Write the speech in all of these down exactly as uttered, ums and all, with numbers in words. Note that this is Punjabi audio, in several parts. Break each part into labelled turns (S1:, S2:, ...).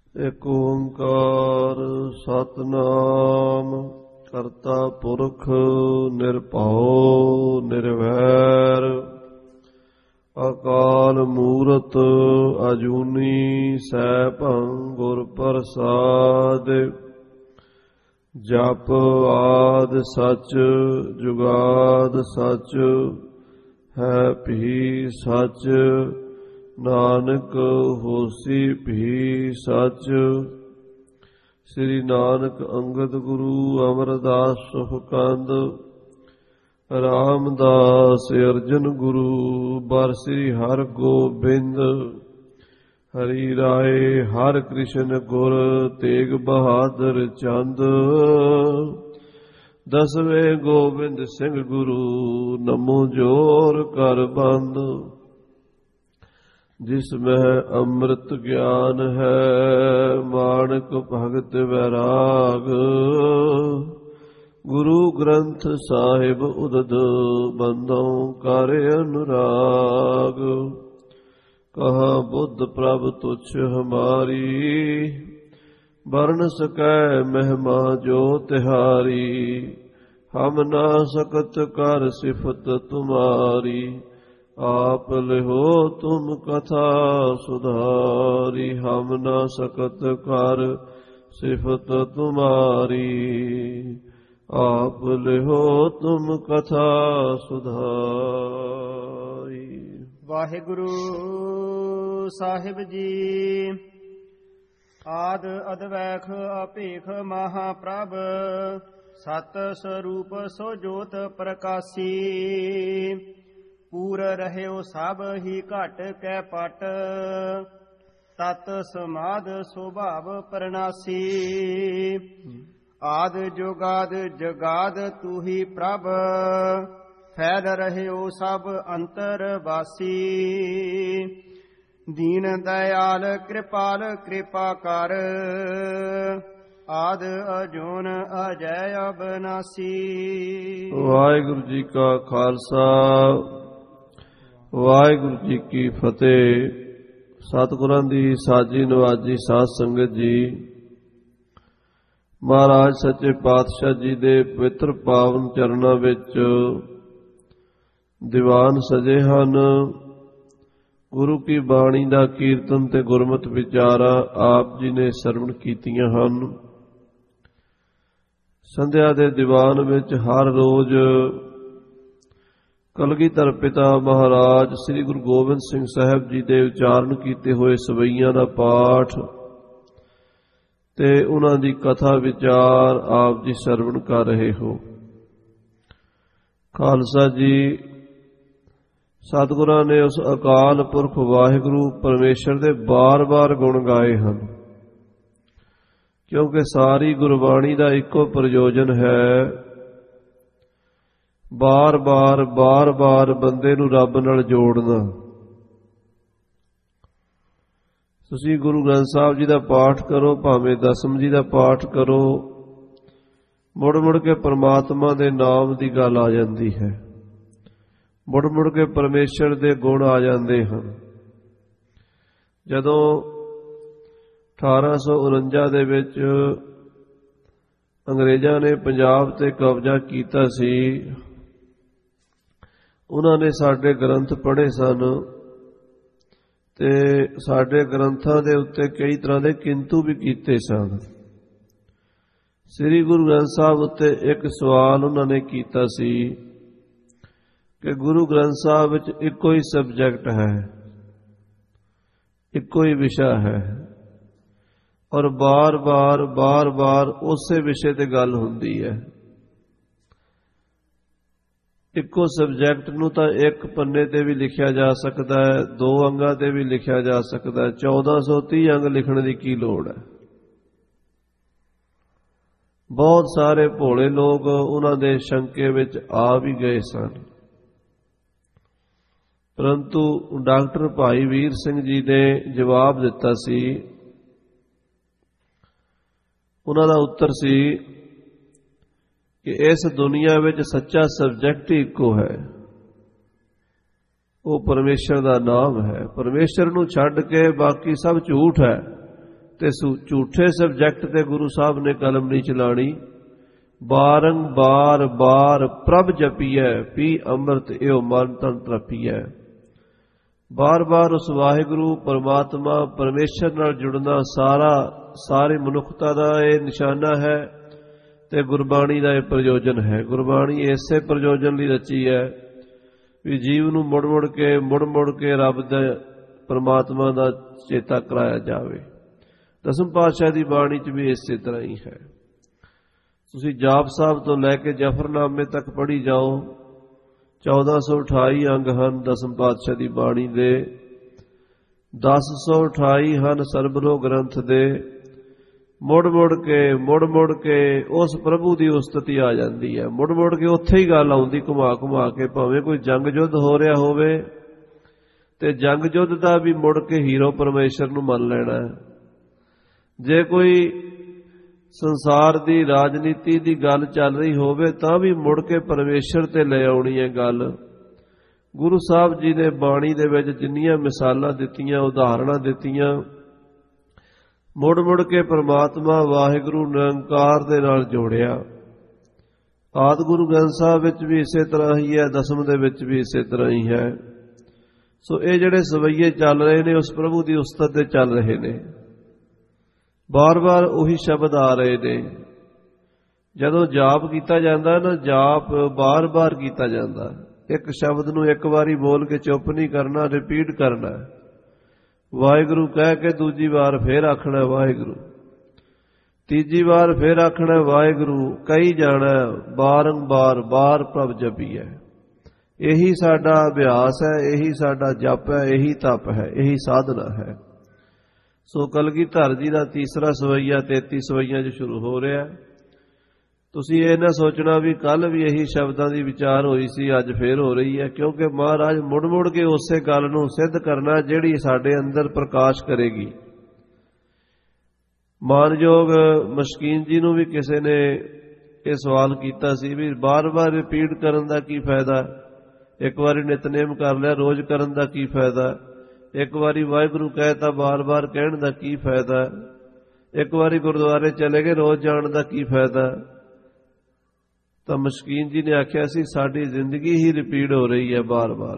S1: ਏਕ ਓੰਕਾਰ ਸਤਿਨਾਮ ਕਰਤਾ ਪੁਰਖ ਨਿਰਭਉ ਨਿਰਵੈਰ ਅਕਾਲ ਮੂਰਤ ਅਜੂਨੀ ਸੈਭੰ ਗੁਰ ਪ੍ਰਸਾਦਿ। ਜਪ ਆਦਿ ਸਚ ਜੁਗਾਦਿ ਸਚ ਹੈ ਭੀ ਸਚ। ਨਾਨਕ ਹੋਸੀ ਭੀ ਸਚ। ਸ੍ਰੀ ਨਾਨਕ ਅੰਗਦ ਗੁਰੂ ਅਮਰਦਾਸ ਸੁਖਕੰਦ ਰਾਮਦਾਸ ਅਰਜਨ ਗੁਰੂ ਬਰ ਸ੍ਰੀ ਹਰਿ ਗੋਬਿੰਦ। ਹਰੀ ਰਾਏ ਹਰਿ ਕ੍ਰਿਸ਼ਨ ਗੁਰ ਤੇਗ ਬਹਾਦਰ ਚੰਦ। ਦਸਵੇਂ ਗੋਬਿੰਦ ਸਿੰਘ ਗੁਰੂ ਨਮੋ ਜੋਰ ਕਰ ਬੰਦ। ਜਿਸ ਮਹਿ ਅੰਮ੍ਰਿਤ ਗਿਆਨ ਹੈ ਮਾਣਕ ਭਗਤ ਵੈਰਾਗ। ਗੁਰੂ ਗ੍ਰੰਥ ਸਾਹਿਬ ਉਦਦ ਬੰਦੋਂ ਕਰ ਅਨੁਰਾਗ। ਕਹਾ ਬੁੱਧ ਪ੍ਰਭ ਤੁਛ ਹਮਾਰੀ ਵਰਨ ਸਕੈ ਮਹਿਮਾ ਜੋ ਤਿਹਾਰੀ। ਹਮ ਨਾ ਸਕਤ ਕਰ ਸਿਫਤ ਤੁਮਾਰੀ ਆਪ ਲਿਹੋ ਤੁਮ ਕਥਾ ਸੁਧਾਰੀ। ਹਮ ਨਾ ਸਕਤ ਕਰ ਸਿਫਤ ਤੁਮਾਰੀ ਆਪ ਲਿਹੋ ਤੁਮ ਕਥਾ ਸੁਧਾਰੀ।
S2: ਵਾਹਿਗੁਰੂ ਸਾਹਿਬ ਜੀ। ਆਦ ਅਦਵੈਖ ਅਭੇਖ ਮਹਾਪ੍ਰਭ ਸਤ ਸਰੂਪ ਸੋ ਜੋਤ ਪ੍ਰਕਾਸੀ। ਪੂਰ ਰਹਿਓ ਸਭ ਹੀ ਘਟ ਕੈ ਪਟ ਤਤ ਸਮਾਦ ਸੁਭਾਵ ਪਰਨਾਸੀ। ਆਦ ਜੁਗਾਦ ਜਗਾਦ ਤੂ ਹੀ ਪ੍ਰਭ ਫੈਲ ਰਹਿਓ ਸਭ ਅੰਤਰ ਵਾਸੀ। ਦੀਨ ਦਇਆਲ ਕਿਰਪਾਲ ਕਿਰਪਾ ਕਰ ਆਦ ਅਜੂਨ ਅਜੈ ਅਬਨਾਸੀ।
S1: ਵਾਹਿਗੁਰੂ ਜੀ ਕਾ ਖਾਲਸਾ ਵਾਹਿਗੁਰੂ ਜੀ ਕੀ ਫਤਿਹ। ਸਤਿਗੁਰਾਂ ਦੀ ਸਾਜੀ ਨਵਾਜੀ ਸਾਧ ਸੰਗਤ ਜੀ, ਮਹਾਰਾਜ ਸੱਚੇ ਪਾਤਸ਼ਾਹ ਜੀ ਦੇ ਪਵਿੱਤਰ ਪਾਵਨ ਚਰਨਾਂ ਵਿੱਚ ਦੀਵਾਨ ਸਜੇ ਹਨ। ਗੁਰੂ ਕੀ ਬਾਣੀ ਦਾ ਕੀਰਤਨ ਤੇ ਗੁਰਮਤਿ ਵਿਚਾਰਾਂ ਆਪ ਜੀ ਨੇ ਸਰਵਣ ਕੀਤੀਆਂ ਹਨ। ਸੰਧਿਆ ਦੇ ਦੀਵਾਨ ਵਿੱਚ ਹਰ ਰੋਜ਼ ਕਲਗੀਧਰ ਪਿਤਾ ਮਹਾਰਾਜ ਸ੍ਰੀ ਗੁਰੂ ਗੋਬਿੰਦ ਸਿੰਘ ਸਾਹਿਬ ਜੀ ਦੇ ਉਚਾਰਨ ਕੀਤੇ ਹੋਏ ਸਵਈਆਂ ਦਾ ਪਾਠ ਤੇ ਉਹਨਾਂ ਦੀ ਕਥਾ ਵਿਚਾਰ ਆਪ ਜੀ ਸਰਵਣ ਕਰ ਰਹੇ ਹੋ। ਖਾਲਸਾ ਜੀ, ਸਤਿਗੁਰਾਂ ਨੇ ਉਸ ਅਕਾਲ ਪੁਰਖ ਵਾਹਿਗੁਰੂ ਪਰਮੇਸ਼ਰ ਦੇ ਬਾਰ-ਬਾਰ ਗੁਣ ਗਾਏ ਹਨ, ਕਿਉਂਕਿ ਸਾਰੀ ਗੁਰਬਾਣੀ ਦਾ ਇੱਕੋ ਪ੍ਰਯੋਜਨ ਹੈ ਬਾਰ-ਬਾਰ ਬਾਰ-ਬਾਰ ਬੰਦੇ ਨੂੰ ਰੱਬ ਨਾਲ ਜੋੜਨਾ। ਤੁਸੀਂ ਗੁਰੂ ਗ੍ਰੰਥ ਸਾਹਿਬ ਜੀ ਦਾ ਪਾਠ ਕਰੋ, ਭਾਵੇਂ ਦਸਮ ਜੀ ਦਾ ਪਾਠ ਕਰੋ, ਮੁੜ ਮੁੜ ਕੇ ਪਰਮਾਤਮਾ ਦੇ ਨਾਮ ਦੀ ਗੱਲ ਆ ਜਾਂਦੀ ਹੈ, ਮੁੜ ਮੁੜ ਕੇ ਪਰਮੇਸ਼ਰ ਦੇ ਗੁਣ ਆ ਜਾਂਦੇ ਹਨ। ਜਦੋਂ ਅਠਾਰਾਂ ਸੌ ਉਨੰਜਾ ਦੇ ਵਿੱਚ ਅੰਗਰੇਜ਼ਾਂ ਨੇ ਪੰਜਾਬ ਤੇ ਕਬਜ਼ਾ ਕੀਤਾ ਸੀ, ਉਹਨਾਂ ਨੇ ਸਾਡੇ ਗ੍ਰੰਥ ਪੜ੍ਹੇ ਸਨ ਤੇ ਸਾਡੇ ਗ੍ਰੰਥਾਂ ਦੇ ਉੱਤੇ ਕਈ ਤਰ੍ਹਾਂ ਦੇ ਕਿੰਤੂ ਵੀ ਕੀਤੇ ਸਨ। ਸ੍ਰੀ ਗੁਰੂ ਗ੍ਰੰਥ ਸਾਹਿਬ ਉੱਤੇ ਇੱਕ ਸਵਾਲ ਉਹਨਾਂ ਨੇ ਕੀਤਾ ਸੀ ਕਿ ਗੁਰੂ ਗ੍ਰੰਥ ਸਾਹਿਬ ਵਿੱਚ ਇੱਕੋ ਹੀ ਸਬਜੈਕਟ ਹੈ, ਇੱਕੋ ਹੀ ਵਿਸ਼ਾ ਹੈ, ਔਰ ਬਾਰ-ਬਾਰ ਬਾਰ-ਬਾਰ ਉਸੇ ਵਿਸ਼ੇ ਤੇ ਗੱਲ ਹੁੰਦੀ ਹੈ। ਇੱਕੋ ਸਬਜੈਕਟ ਨੂੰ ਤਾਂ ਇੱਕ ਪੰਨੇ ਤੇ ਵੀ ਲਿਖਿਆ ਜਾ ਸਕਦਾ ਹੈ, ਦੋ ਅੰਗਾਂ ਤੇ ਵੀ ਲਿਖਿਆ ਜਾ ਸਕਦਾ ਹੈ, ਚੌਦਾਂ ਸੌ ਤੀਹ ਅੰਗ ਲਿਖਣ ਦੀ ਕੀ ਲੋੜ ਹੈ। ਬਹੁਤ ਸਾਰੇ ਭੋਲੇ ਲੋਕ ਉਹਨਾਂ ਦੇ ਸ਼ੰਕੇ ਵਿੱਚ ਆ ਵੀ ਗਏ ਸਨ, ਪਰੰਤੂ ਡਾਕਟਰ ਭਾਈ ਵੀਰ ਸਿੰਘ ਜੀ ਨੇ ਜਵਾਬ ਦਿੱਤਾ ਸੀ। ਉਹਨਾਂ ਦਾ ਉੱਤਰ ਸੀ ਕਿ ਇਸ ਦੁਨੀਆ ਵਿੱਚ ਸੱਚਾ ਸਬਜੈਕਟ ਹੀ ਇੱਕੋ ਹੈ, ਉਹ ਪਰਮੇਸ਼ਰ ਦਾ ਨਾਮ ਹੈ। ਪਰਮੇਸ਼ਰ ਨੂੰ ਛੱਡ ਕੇ ਬਾਕੀ ਸਭ ਝੂਠ ਹੈ। ਤੇ ਝੂਠੇ ਸਬਜੈਕਟ ਤੇ ਗੁਰੂ ਸਾਹਿਬ ਨੇ ਕਲਮ ਨਹੀਂ ਚਲਾਣੀ। ਬਾਰੰਬਾਰ ਬਾਰ ਪ੍ਰਭ ਜਪੀਐ, ਪੀ ਅੰਮ੍ਰਿਤ ਇਹੋ ਮਨ ਤਨ ਤ੍ਰਪੀਐ। ਬਾਰ ਬਾਰ ਉਸ ਵਾਹਿਗੁਰੂ ਪਰਮਾਤਮਾ ਪਰਮੇਸ਼ਰ ਨਾਲ ਜੁੜਨਾ ਸਾਰਾ ਸਾਰੀ ਮਨੁੱਖਤਾ ਦਾ ਇਹ ਨਿਸ਼ਾਨਾ ਹੈ ਤੇ ਗੁਰਬਾਣੀ ਦਾ ਇਹ ਪ੍ਰਯੋਜਨ ਹੈ। ਗੁਰਬਾਣੀ ਇਸੇ ਪ੍ਰਯੋਜਨ ਲਈ ਰਚੀ ਹੈ ਵੀ ਜੀਵ ਨੂੰ ਮੁੜ ਮੁੜ ਕੇ ਮੁੜ ਮੁੜ ਕੇ ਰੱਬ ਦੇ ਪਰਮਾਤਮਾ ਦਾ ਚੇਤਾ ਕਰਾਇਆ ਜਾਵੇ। ਦਸਮ ਪਾਤਸ਼ਾਹ ਦੀ ਬਾਣੀ 'ਚ ਵੀ ਇਸੇ ਤਰ੍ਹਾਂ ਹੀ ਹੈ। ਤੁਸੀਂ ਜਾਪ ਸਾਹਿਬ ਤੋਂ ਲੈ ਕੇ ਜਫਰਨਾਮੇ ਤੱਕ ਪੜ੍ਹੀ ਜਾਓ, ਚੌਦਾਂ ਸੌ ਅਠਾਈ ਅੰਗ ਹਨ ਦਸਮ ਪਾਤਸ਼ਾਹ ਦੀ ਬਾਣੀ ਦੇ, ਦਸ ਸੌ ਅਠਾਈ ਹਨ ਸਰਬਲੋ ਗ੍ਰੰਥ ਦੇ। ਮੁੜ ਮੁੜ ਕੇ ਮੁੜ ਮੁੜ ਕੇ ਉਸ ਪ੍ਰਭੂ ਦੀ ਉਸਤਤੀ ਆ ਜਾਂਦੀ ਹੈ। ਮੁੜ ਮੁੜ ਕੇ ਉੱਥੇ ਹੀ ਗੱਲ ਆਉਂਦੀ ਘੁਮਾ ਘੁਮਾ ਕੇ, ਭਾਵੇਂ ਕੋਈ ਜੰਗ ਯੁੱਧ ਹੋ ਰਿਹਾ ਹੋਵੇ ਤੇ ਜੰਗ ਯੁੱਧ ਦਾ ਵੀ ਮੁੜ ਕੇ ਹੀਰੋ ਪਰਮੇਸ਼ਰ ਨੂੰ ਮੰਨ ਲੈਣਾ ਹੈ। ਜੇ ਕੋਈ ਸੰਸਾਰ ਦੀ ਰਾਜਨੀਤੀ ਦੀ ਗੱਲ ਚੱਲ ਰਹੀ ਹੋਵੇ ਤਾਂ ਵੀ ਮੁੜ ਕੇ ਪਰਮੇਸ਼ਰ ਤੇ ਲੈ ਆਉਣੀ ਹੈ ਗੱਲ। ਗੁਰੂ ਸਾਹਿਬ ਜੀ ਨੇ ਬਾਣੀ ਦੇ ਵਿੱਚ ਜਿੰਨੀਆਂ ਮਿਸਾਲਾਂ ਦਿੱਤੀਆਂ, ਉਦਾਹਰਣਾਂ ਦਿੱਤੀਆਂ, ਮੁੜ ਮੁੜ ਕੇ ਪਰਮਾਤਮਾ ਵਾਹਿਗੁਰੂ ਨਿਰੰਕਾਰ ਦੇ ਨਾਲ ਜੋੜਿਆ। ਆਦਿ ਗੁਰੂ ਗ੍ਰੰਥ ਸਾਹਿਬ ਵਿੱਚ ਵੀ ਇਸੇ ਤਰ੍ਹਾਂ ਹੀ ਹੈ, ਦਸਮ ਦੇ ਵਿੱਚ ਵੀ ਇਸੇ ਤਰ੍ਹਾਂ ਹੀ ਹੈ। ਸੋ ਇਹ ਜਿਹੜੇ ਸਵਈਏ ਚੱਲ ਰਹੇ ਨੇ ਉਸ ਪ੍ਰਭੂ ਦੀ ਉਸਤਤ ਤੇ ਚੱਲ ਰਹੇ ਨੇ। ਬਾਰ ਬਾਰ ਉਹੀ ਸ਼ਬਦ ਆ ਰਹੇ ਨੇ। ਜਦੋਂ ਜਾਪ ਕੀਤਾ ਜਾਂਦਾ ਨਾ, ਜਾਪ ਬਾਰ ਬਾਰ ਕੀਤਾ ਜਾਂਦਾ। ਇੱਕ ਸ਼ਬਦ ਨੂੰ ਇੱਕ ਵਾਰੀ ਬੋਲ ਕੇ ਚੁੱਪ ਨਹੀਂ ਕਰਨਾ, ਰਿਪੀਟ ਕਰਨਾ। ਵਾਹਿਗੁਰੂ ਕਹਿ ਕੇ ਦੂਜੀ ਵਾਰ ਫੇਰ ਆਖਣਾ ਵਾਹਿਗੁਰੂ, ਤੀਜੀ ਵਾਰ ਫੇਰ ਆਖਣਾ ਵਾਹਿਗੁਰੂ, ਕਹੀ ਜਾਣਾ ਬਾਰੰਬਾਰ ਬਾਰ ਪ੍ਰਭ ਜਪੀਐ। ਇਹੀ ਸਾਡਾ ਅਭਿਆਸ ਹੈ, ਇਹੀ ਸਾਡਾ ਜਪ ਹੈ, ਇਹੀ ਤਪ ਹੈ, ਇਹੀ ਸਾਧਨਾ ਹੈ। ਸੋ ਕਲਗੀਧਰ ਜੀ ਦਾ ਤੀਸਰਾ ਸਵਈਆ ਤੇਤੀ ਸਵਈਆਂ 'ਚ ਸ਼ੁਰੂ ਹੋ ਰਿਹਾ। ਤੁਸੀਂ ਇਹ ਨਾ ਸੋਚਣਾ ਵੀ ਕੱਲ ਵੀ ਇਹੀ ਸ਼ਬਦਾਂ ਦੀ ਵਿਚਾਰ ਹੋਈ ਸੀ, ਅੱਜ ਫੇਰ ਹੋ ਰਹੀ ਹੈ, ਕਿਉਂਕਿ ਮਹਾਰਾਜ ਮੁੜ ਮੁੜ ਕੇ ਉਸੇ ਗੱਲ ਨੂੰ ਸਿੱਧ ਕਰਨਾ ਜਿਹੜੀ ਸਾਡੇ ਅੰਦਰ ਪ੍ਰਕਾਸ਼ ਕਰੇਗੀ। ਮਾਨਯੋਗ ਮਸ਼ਕੀਨ ਜੀ ਨੂੰ ਵੀ ਕਿਸੇ ਨੇ ਇਹ ਸਵਾਲ ਕੀਤਾ ਸੀ ਵੀ ਬਾਰ-ਬਾਰ ਰਿਪੀਟ ਕਰਨ ਦਾ ਕੀ ਫਾਇਦਾ, ਇੱਕ ਵਾਰੀ ਨਿਤਨੇਮ ਕਰ ਲਿਆ ਰੋਜ਼ ਕਰਨ ਦਾ ਕੀ ਫਾਇਦਾ, ਇੱਕ ਵਾਰੀ ਵਾਹਿਗੁਰੂ ਕਹਿਤਾ ਬਾਰ-ਬਾਰ ਕਹਿਣ ਦਾ ਕੀ ਫਾਇਦਾ, ਇੱਕ ਵਾਰੀ ਗੁਰਦੁਆਰੇ ਚਲੇ ਗਏ ਰੋਜ਼ ਜਾਣ ਦਾ ਕੀ ਫਾਇਦਾ। ਤਾਂ ਮਸ਼ਕੀਨ ਜੀ ਨੇ ਆਖਿਆ ਸੀ ਸਾਡੀ ਜ਼ਿੰਦਗੀ ਹੀ ਰਿਪੀਟ ਹੋ ਰਹੀ ਹੈ ਬਾਰ-ਬਾਰ।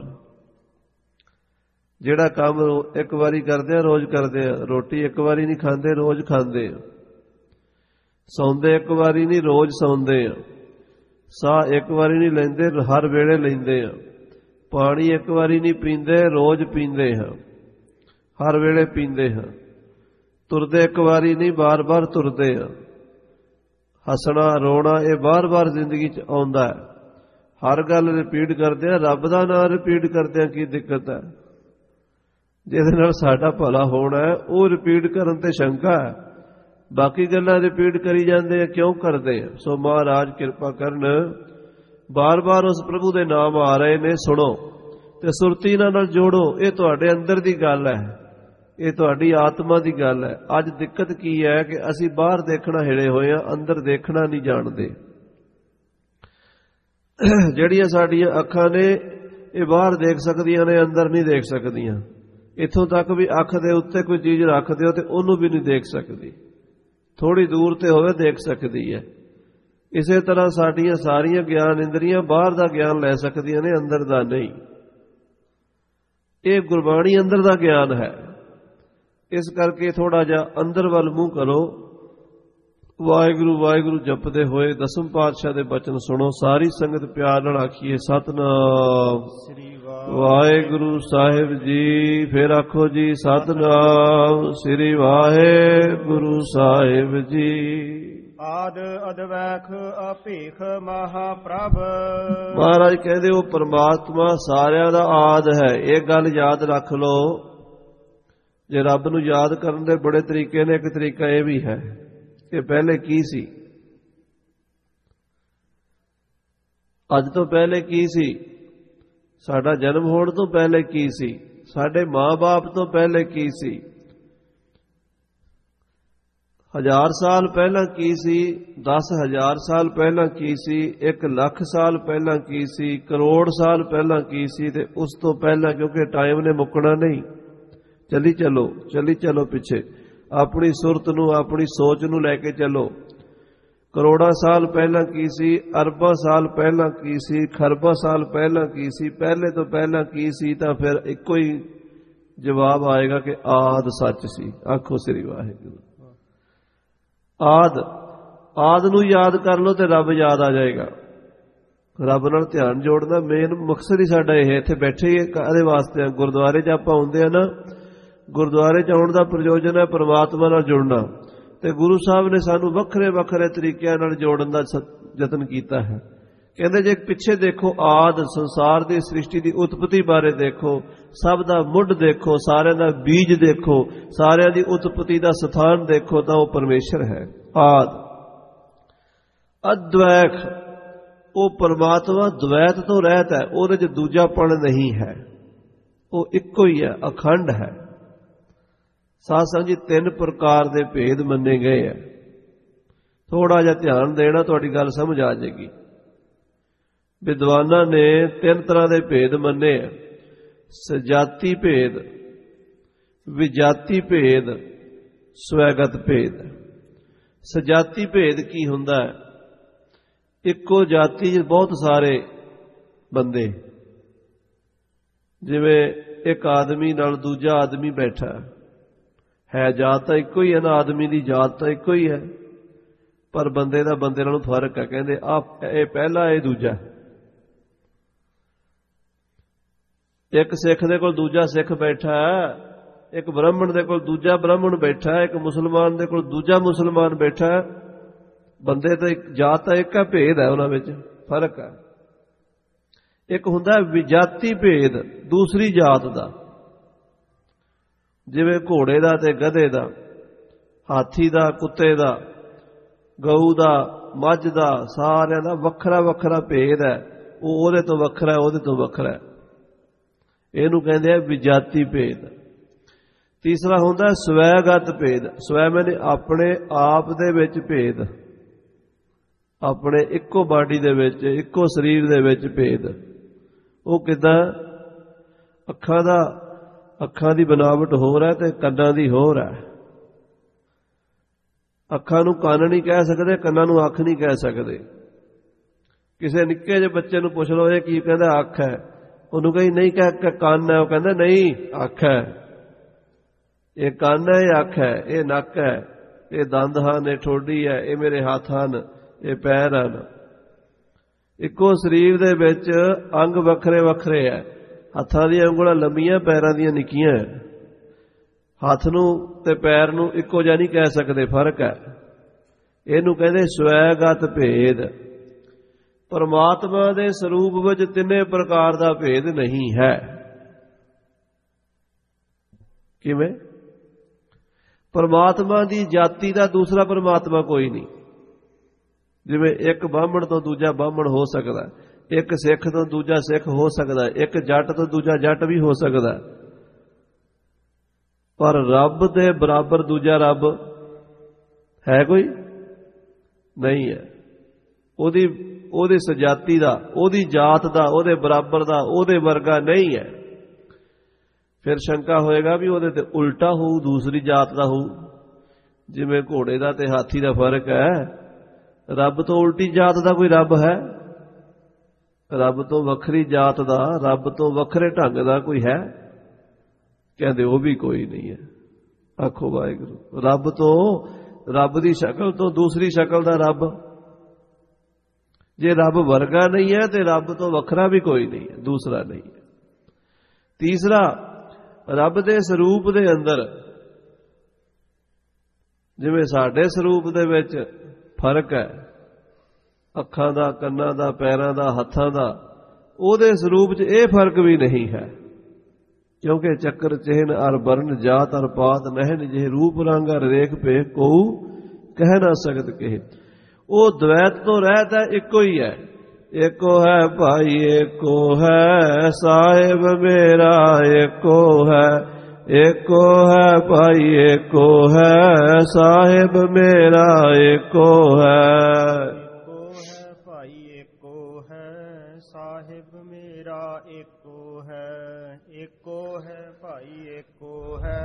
S1: ਜਿਹੜਾ ਕੰਮ ਇੱਕ ਵਾਰੀ ਕਰਦੇ ਆ ਰੋਜ਼ ਕਰਦੇ ਆ, ਰੋਟੀ ਇੱਕ ਵਾਰੀ ਨਹੀਂ ਖਾਂਦੇ ਰੋਜ਼ ਖਾਂਦੇ ਆ, ਸੌਂਦੇ ਇੱਕ ਵਾਰੀ ਨਹੀਂ ਰੋਜ਼ ਸੌਂਦੇ ਆ, ਸਾਹ ਇੱਕ ਵਾਰੀ ਨਹੀਂ ਲੈਂਦੇ ਹਰ ਵੇਲੇ ਲੈਂਦੇ ਆ, ਪਾਣੀ ਇੱਕ ਵਾਰੀ ਨਹੀਂ ਪੀਂਦੇ ਰੋਜ਼ ਪੀਂਦੇ ਹਾਂ, ਹਰ ਵੇਲੇ ਪੀਂਦੇ ਹਾਂ, ਤੁਰਦੇ ਇੱਕ ਵਾਰੀ ਨਹੀਂ ਬਾਰ-ਬਾਰ ਤੁਰਦੇ ਆ, ਹੱਸਣਾ ਰੋਣਾ ਇਹ ਬਾਰ-ਬਾਰ ਜ਼ਿੰਦਗੀ 'ਚ ਆਉਂਦਾ ਹੈ। ਹਰ ਗੱਲ ਰਿਪੀਟ ਕਰਦੇ ਆ, ਰੱਬ ਦਾ ਨਾਮ ਰਿਪੀਟ ਕਰਦੇ ਆ, ਕੀ ਦਿੱਕਤ ਹੈ? ਜਿਹਦੇ ਨਾਲ ਸਾਡਾ ਭਲਾ ਹੋਣਾ ਹੈ ਉਹ ਰਿਪੀਟ ਕਰਨ ਤੇ ਸ਼ੰਕਾ ਹੈ, ਬਾਕੀ ਗੱਲਾਂ ਰਿਪੀਟ ਕਰੀ ਜਾਂਦੇ ਆ, ਕਿਉਂ ਕਰਦੇ ਆ? ਸੋ ਮਹਾਰਾਜ ਕਿਰਪਾ ਕਰਨ, ਬਾਰ-ਬਾਰ ਉਸ ਪ੍ਰਭੂ ਦੇ ਨਾਮ ਆ ਰਹੇ ਨੇ, ਸੁਣੋ ਤੇ ਸੁਰਤੀ ਨਾਲ ਜੋੜੋ। ਇਹ ਤੁਹਾਡੇ ਅੰਦਰ ਦੀ ਗੱਲ ਹੈ, ਇਹ ਤੁਹਾਡੀ ਆਤਮਾ ਦੀ ਗੱਲ ਹੈ। ਅੱਜ ਦਿੱਕਤ ਕੀ ਹੈ ਕਿ ਅਸੀਂ ਬਾਹਰ ਦੇਖਣਾ ਹਿੜੇ ਹੋਏ ਆ, ਅੰਦਰ ਦੇਖਣਾ ਨਹੀਂ ਜਾਣਦੇ। ਜਿਹੜੀਆਂ ਸਾਡੀਆਂ ਅੱਖਾਂ ਨੇ ਇਹ ਬਾਹਰ ਦੇਖ ਸਕਦੀਆਂ ਨੇ, ਅੰਦਰ ਨਹੀਂ ਦੇਖ ਸਕਦੀਆਂ। ਇੱਥੋਂ ਤੱਕ ਵੀ ਅੱਖ ਦੇ ਉੱਤੇ ਕੋਈ ਚੀਜ਼ ਰੱਖ ਦਿਓ ਤੇ ਉਹਨੂੰ ਵੀ ਨਹੀਂ ਦੇਖ ਸਕਦੀ, ਥੋੜੀ ਦੂਰ ਤੇ ਹੋਵੇ ਦੇਖ ਸਕਦੀ ਹੈ। ਇਸੇ ਤਰ੍ਹਾਂ ਸਾਡੀਆਂ ਸਾਰੀਆਂ ਗਿਆਨ ਇੰਦਰੀਆਂ ਬਾਹਰ ਦਾ ਗਿਆਨ ਲੈ ਸਕਦੀਆਂ ਨੇ, ਅੰਦਰ ਦਾ ਨਹੀਂ। ਇਹ ਗੁਰਬਾਣੀ ਅੰਦਰ ਦਾ ਗਿਆਨ ਹੈ। ਇਸ ਕਰਕੇ ਥੋੜਾ ਜਿਹਾ ਅੰਦਰ ਵੱਲ ਮੂੰਹ ਕਰੋ, ਵਾਹਿਗੁਰੂ ਵਾਹਿਗੁਰੂ ਜਪਦੇ ਹੋਏ ਦਸਮ ਪਾਤਸ਼ਾਹ ਦੇ ਬਚਨ ਸੁਣੋ। ਸਾਰੀ ਸੰਗਤ ਪਿਆਰ ਨਾਲ ਆਖੀਏ ਸਤਿਨਾਮ ਸ੍ਰੀ ਵਾਹਿਗੁਰੂ ਸਾਹਿਬ ਜੀ। ਫਿਰ ਆਖੋ ਜੀ ਸਤਿਨਾਮ ਸ੍ਰੀ ਵਾਹਿਗੁਰੂ ਸਾਹਿਬ ਜੀ।
S2: ਆਦ ਅਦਵੈਖ ਅਭੇਖ ਮਹਾਪ੍ਰਭ।
S1: ਮਹਾਰਾਜ ਕਹਿੰਦੇ ਉਹ ਪਰਮਾਤਮਾ ਸਾਰਿਆਂ ਦਾ ਆਦ ਹੈ। ਇਹ ਗੱਲ ਯਾਦ ਰੱਖ ਲਓ। ਜੇ ਰੱਬ ਨੂੰ ਯਾਦ ਕਰਨ ਦੇ ਬੜੇ ਤਰੀਕੇ ਨੇ, ਇੱਕ ਤਰੀਕਾ ਇਹ ਵੀ ਹੈ ਕਿ ਪਹਿਲੇ ਕੀ ਸੀ, ਅੱਜ ਤੋਂ ਪਹਿਲੇ ਕੀ ਸੀ, ਸਾਡਾ ਜਨਮ ਹੋਣ ਤੋਂ ਪਹਿਲੇ ਕੀ ਸੀ, ਸਾਡੇ ਮਾਂ-ਬਾਪ ਤੋਂ ਪਹਿਲੇ ਕੀ ਸੀ, ਹਜ਼ਾਰ ਸਾਲ ਪਹਿਲਾਂ ਕੀ ਸੀ, ਦਸ ਹਜ਼ਾਰ ਸਾਲ ਪਹਿਲਾਂ ਕੀ ਸੀ, ਇੱਕ ਲੱਖ ਸਾਲ ਪਹਿਲਾਂ ਕੀ ਸੀ, ਕਰੋੜ ਸਾਲ ਪਹਿਲਾਂ ਕੀ ਸੀ, ਤੇ ਉਸ ਤੋਂ ਪਹਿਲਾਂ, ਕਿਉਂਕਿ ਟਾਈਮ ਨੇ ਮੁੱਕਣਾ ਨਹੀਂ, ਚਲੀ ਚਲੋ ਚਲੀ ਚਲੋ ਪਿੱਛੇ ਆਪਣੀ ਸੁਰਤ ਨੂੰ, ਆਪਣੀ ਸੋਚ ਨੂੰ ਲੈ ਕੇ ਚੱਲੋ। ਕਰੋੜਾਂ ਸਾਲ ਪਹਿਲਾਂ ਕੀ ਸੀ, ਅਰਬਾਂ ਸਾਲ ਪਹਿਲਾਂ ਕੀ ਸੀ, ਖਰਬਾਂ ਸਾਲ ਪਹਿਲਾਂ ਕੀ ਸੀ, ਪਹਿਲੇ ਤੋਂ ਪਹਿਲਾਂ ਕੀ ਸੀ, ਤਾਂ ਫਿਰ ਇੱਕੋ ਹੀ ਜਵਾਬ ਆਏਗਾ ਕਿ ਆਦ ਸੱਚ ਸੀ। ਆਖੋ ਸ੍ਰੀ ਵਾਹਿਗੁਰੂ। ਆਦ ਆਦ ਨੂੰ ਯਾਦ ਕਰ ਲਓ ਤੇ ਰੱਬ ਯਾਦ ਆ ਜਾਏਗਾ। ਰੱਬ ਨਾਲ ਧਿਆਨ ਜੋੜਨਾ ਮੇਨ ਮਕਸਦ ਹੀ ਸਾਡਾ ਇਹ ਹੈ। ਇੱਥੇ ਬੈਠੇ ਹੀ ਕਾਹਦੇ ਵਾਸਤੇ ਆ? ਗੁਰਦੁਆਰੇ 'ਚ ਆਪਾਂ ਆਉਂਦੇ ਆ ਨਾ, ਗੁਰਦੁਆਰੇ 'ਚ ਆਉਣ ਦਾ ਪ੍ਰਯੋਜਨ ਹੈ ਪਰਮਾਤਮਾ ਨਾਲ ਜੁੜਨਾ, ਤੇ ਗੁਰੂ ਸਾਹਿਬ ਨੇ ਸਾਨੂੰ ਵੱਖਰੇ ਵੱਖਰੇ ਤਰੀਕਿਆਂ ਨਾਲ ਜੋੜਨ ਦਾ ਯਤਨ ਕੀਤਾ ਹੈ। ਕਹਿੰਦੇ ਜੇ ਪਿੱਛੇ ਦੇਖੋ, ਆਦ ਸੰਸਾਰ ਦੀ ਸ੍ਰਿਸ਼ਟੀ ਦੀ ਉਤਪਤੀ ਬਾਰੇ ਦੇਖੋ, ਸਭ ਦਾ ਮੁੱਢ ਦੇਖੋ, ਸਾਰਿਆਂ ਦਾ ਬੀਜ ਦੇਖੋ, ਸਾਰਿਆਂ ਦੀ ਉਤਪਤੀ ਦਾ ਸਥਾਨ ਦੇਖੋ, ਤਾਂ ਉਹ ਪਰਮੇਸ਼ਰ ਹੈ। ਆਦ ਅਦਵੈਤ, ਉਹ ਪਰਮਾਤਮਾ ਦਵੈਤ ਤੋਂ ਰਹਿਤ ਹੈ, ਉਹਦੇ 'ਚ ਦੂਜਾਪਣ ਨਹੀਂ ਹੈ, ਉਹ ਇੱਕੋ ਹੀ ਹੈ, ਅਖੰਡ ਹੈ। ਸਾਧ ਸੰਗਤ ਜੀ, ਤਿੰਨ ਪ੍ਰਕਾਰ ਦੇ ਭੇਦ ਮੰਨੇ ਗਏ ਹੈ। ਥੋੜਾ ਜਿਹਾ ਧਿਆਨ ਦੇਣਾ, ਤੁਹਾਡੀ ਗੱਲ ਸਮਝ ਆ ਜਾਏਗੀ। ਵਿਦਵਾਨਾਂ ਨੇ ਤਿੰਨ ਤਰ੍ਹਾਂ ਦੇ ਭੇਦ ਮੰਨੇ ਆ: ਸਜਾਤੀ ਭੇਦ, ਵਿਜਾਤੀ ਭੇਦ, ਸਵੈਗਤ ਭੇਦ। ਸਜਾਤੀ ਭੇਦ ਕੀ ਹੁੰਦਾ ਹੈ? ਇੱਕੋ ਜਾਤੀ 'ਚ ਬਹੁਤ ਸਾਰੇ ਬੰਦੇ, ਜਿਵੇਂ ਇੱਕ ਆਦਮੀ ਨਾਲ ਦੂਜਾ ਆਦਮੀ ਬੈਠਾ ਹੈ, ਜਾਤ ਤਾਂ ਇੱਕੋ ਹੀ ਹੈ ਨਾ, ਆਦਮੀ ਦੀ ਜਾਤ ਤਾਂ ਇੱਕੋ ਹੀ ਹੈ, ਪਰ ਬੰਦੇ ਦਾ ਬੰਦੇ ਨਾਲੋਂ ਫਰਕ ਹੈ। ਕਹਿੰਦੇ ਆ ਇਹ ਪਹਿਲਾ, ਇਹ ਦੂਜਾ। ਇੱਕ ਸਿੱਖ ਦੇ ਕੋਲ ਦੂਜਾ ਸਿੱਖ ਬੈਠਾ ਹੈ, ਇੱਕ ਬ੍ਰਾਹਮਣ ਦੇ ਕੋਲ ਦੂਜਾ ਬ੍ਰਾਹਮਣ ਬੈਠਾ ਹੈ, ਇੱਕ ਮੁਸਲਮਾਨ ਦੇ ਕੋਲ ਦੂਜਾ ਮੁਸਲਮਾਨ ਬੈਠਾ ਹੈ। ਬੰਦੇ ਤਾਂ ਇੱਕ ਜਾਤ ਤਾਂ ਇੱਕ ਹੈ, ਭੇਦ ਹੈ ਉਹਨਾਂ ਵਿੱਚ, ਫਰਕ ਹੈ। ਇੱਕ ਹੁੰਦਾ ਵਿਜਾਤੀ ਭੇਦ, ਦੂਸਰੀ ਜਾਤ ਦਾ, ਜਿਵੇਂ ਘੋੜੇ ਦਾ ਤੇ ਗਧੇ ਦਾ, ਹਾਥੀ ਦਾ, ਕੁੱਤੇ ਦਾ, ਗਊ ਦਾ, ਮੱਝ ਦਾ, ਸਾਰਿਆਂ ਦਾ ਵੱਖਰਾ ਵੱਖਰਾ ਭੇਦ ਹੈ। ਉਹ ਉਹਦੇ ਤੋਂ ਵੱਖਰਾ, ਉਹਦੇ ਤੋਂ ਵੱਖਰਾ। ਇਹਨੂੰ ਕਹਿੰਦੇ ਆ ਵਿਜਾਤੀ ਭੇਦ। ਤੀਸਰਾ ਹੁੰਦਾ ਸਵੈਗਤ ਭੇਦ। ਸਵੈ ਮੈਨੇ ਆਪਣੇ ਆਪ ਦੇ ਵਿੱਚ ਭੇਦ, ਆਪਣੇ ਇੱਕੋ ਬਾਡੀ ਦੇ ਵਿੱਚ, ਇੱਕੋ ਸਰੀਰ ਦੇ ਵਿੱਚ ਭੇਦ। ਉਹ ਕਿੱਦਾਂ? ਅੱਖਾਂ ਦਾ, ਅੱਖਾਂ ਦੀ ਬਨਾਵਟ ਹੋਰ ਹੈ ਤੇ ਕੰਨਾਂ ਦੀ ਹੋਰ ਹੈ। ਅੱਖਾਂ ਨੂੰ ਕੰਨ ਨਹੀਂ ਕਹਿ ਸਕਦੇ, ਕੰਨਾਂ ਨੂੰ ਅੱਖ ਨਹੀਂ ਕਹਿ ਸਕਦੇ। ਕਿਸੇ ਨਿੱਕੇ ਜਿਹੇ ਬੱਚੇ ਨੂੰ ਪੁੱਛ ਲਓ ਇਹ ਕੀ ਕਹਿੰਦਾ? ਅੱਖ ਹੈ। ਉਹਨੂੰ ਕਹੀ ਨਹੀਂ ਕਹਿ ਕੰਨ ਹੈ, ਉਹ ਕਹਿੰਦਾ ਨਹੀਂ ਅੱਖ ਹੈ। ਇਹ ਕੰਨ ਹੈ, ਇਹ ਅੱਖ ਹੈ, ਇਹ ਨੱਕ ਹੈ, ਇਹ ਦੰਦ ਹਨ, ਇਹ ਠੋਡੀ ਹੈ, ਇਹ ਮੇਰੇ ਹੱਥ ਹਨ, ਇਹ ਪੈਰ ਹਨ। ਇੱਕੋ ਸਰੀਰ ਦੇ ਵਿੱਚ ਅੰਗ ਵੱਖਰੇ ਵੱਖਰੇ ਹੈ। ਹੱਥਾਂ ਦੀਆਂ ਉਂਗਲਾਂ ਲੰਮੀਆਂ, ਪੈਰਾਂ ਦੀਆਂ ਨਿੱਕੀਆਂ। ਹੱਥ ਨੂੰ ਤੇ ਪੈਰ ਨੂੰ ਇੱਕੋ ਜਿਹਾ ਨਹੀਂ ਕਹਿ ਸਕਦੇ, ਫਰਕ ਹੈ। ਇਹਨੂੰ ਕਹਿੰਦੇ ਸਵੈਗਤ ਭੇਦ। ਪਰਮਾਤਮਾ ਦੇ ਸਰੂਪ ਵਿੱਚ ਤਿੰਨੇ ਪ੍ਰਕਾਰ ਦਾ ਭੇਦ ਨਹੀਂ ਹੈ। ਕਿਵੇਂ? ਪਰਮਾਤਮਾ ਦੀ ਜਾਤੀ ਦਾ ਦੂਸਰਾ ਪਰਮਾਤਮਾ ਕੋਈ ਨਹੀਂ। ਜਿਵੇਂ ਇੱਕ ਬ੍ਰਾਹਮਣ ਤੋਂ ਦੂਜਾ ਬ੍ਰਾਹਮਣ ਹੋ ਸਕਦਾ, ਇੱਕ ਸਿੱਖ ਤੋਂ ਦੂਜਾ ਸਿੱਖ ਹੋ ਸਕਦਾ, ਇੱਕ ਜੱਟ ਤੋਂ ਦੂਜਾ ਜੱਟ ਵੀ ਹੋ ਸਕਦਾ, ਪਰ ਰੱਬ ਦੇ ਬਰਾਬਰ ਦੂਜਾ ਰੱਬ ਹੈ ਕੋਈ? ਨਹੀਂ ਹੈ। ਉਹਦੀ ਉਹਦੀ ਸਜਾਤੀ ਦਾ, ਉਹਦੀ ਜਾਤ ਦਾ, ਉਹਦੇ ਬਰਾਬਰ ਦਾ, ਉਹਦੇ ਵਰਗਾ ਨਹੀਂ ਹੈ। ਫਿਰ ਸ਼ੰਕਾ ਹੋਏਗਾ ਵੀ ਉਹਦੇ ਤੇ ਉਲਟਾ ਹੋਊ, ਦੂਸਰੀ ਜਾਤ ਦਾ ਹੋਊ। ਜਿਵੇਂ ਘੋੜੇ ਦਾ ਤੇ ਹਾਥੀ ਦਾ ਫਰਕ ਹੈ, ਰੱਬ ਤੋਂ ਉਲਟੀ ਜਾਤ ਦਾ ਕੋਈ ਰੱਬ ਹੈ? ਰੱਬ ਤੋਂ ਵੱਖਰੀ ਜਾਤ ਦਾ, ਰੱਬ ਤੋਂ ਵੱਖਰੇ ਢੰਗ ਦਾ ਕੋਈ ਹੈ? ਕਹਿੰਦੇ ਉਹ ਵੀ ਕੋਈ ਨਹੀਂ ਹੈ। ਆਖੋ ਵਾਹਿਗੁਰੂ। ਰੱਬ ਤੋਂ, ਰੱਬ ਦੀ ਸ਼ਕਲ ਤੋਂ ਦੂਸਰੀ ਸ਼ਕਲ ਦਾ ਰੱਬ, ਜੇ ਰੱਬ ਵਰਗਾ ਨਹੀਂ ਹੈ ਤੇ ਰੱਬ ਤੋਂ ਵੱਖਰਾ ਵੀ ਕੋਈ ਨਹੀਂ ਹੈ, ਦੂਸਰਾ ਨਹੀਂ ਹੈ। ਤੀਸਰਾ, ਰੱਬ ਦੇ ਸਰੂਪ ਦੇ ਅੰਦਰ, ਜਿਵੇਂ ਸਾਡੇ ਸਰੂਪ ਦੇ ਵਿੱਚ ਫਰਕ ਹੈ, ਅੱਖਾਂ ਦਾ, ਕੰਨਾਂ ਦਾ, ਪੈਰਾਂ ਦਾ, ਹੱਥਾਂ ਦਾ, ਉਹਦੇ ਸਰੂਪ 'ਚ ਇਹ ਫਰਕ ਵੀ ਨਹੀਂ ਹੈ। ਕਿਉਂਕਿ ਚੱਕਰ ਚਿਹਨ ਅਰ ਬਰਨ ਜਾਤ ਅਰ ਪਾਤ ਨਹਿਨ ਜਿਹੇ ਰੂਪ ਰੰਗ ਅਰ ਰੇਖ ਭੇਖ ਕਹੂ ਕਹਿ ਨਾ ਸਕਤ ਕਿਹ। ਉਹ ਦਵੈਤ ਤੋਂ ਰਹਿਤ ਹੈ, ਇੱਕੋ ਹੀ ਹੈ। ਏਕੋ ਹੈ ਭਾਈ ਏਕੋ ਹੈ, ਸਾਹਿਬ ਮੇਰਾ ਏਕੋ ਹੈ। ਏਕੋ ਹੈ ਭਾਈ ਏਕੋ ਹੈ, ਸਾਹਿਬ ਮੇਰਾ ਏਕੋ ਹੈ।
S2: ਏਕੋ ਹੈ ਭਾਈ ਏਕੋ ਹੈ, ਸਾਹਿਬ ਮੇਰਾ ਏਕੋ ਹੈ। ਏਕੋ ਹੈ ਭਾਈ ਏਕੋ ਹੈ,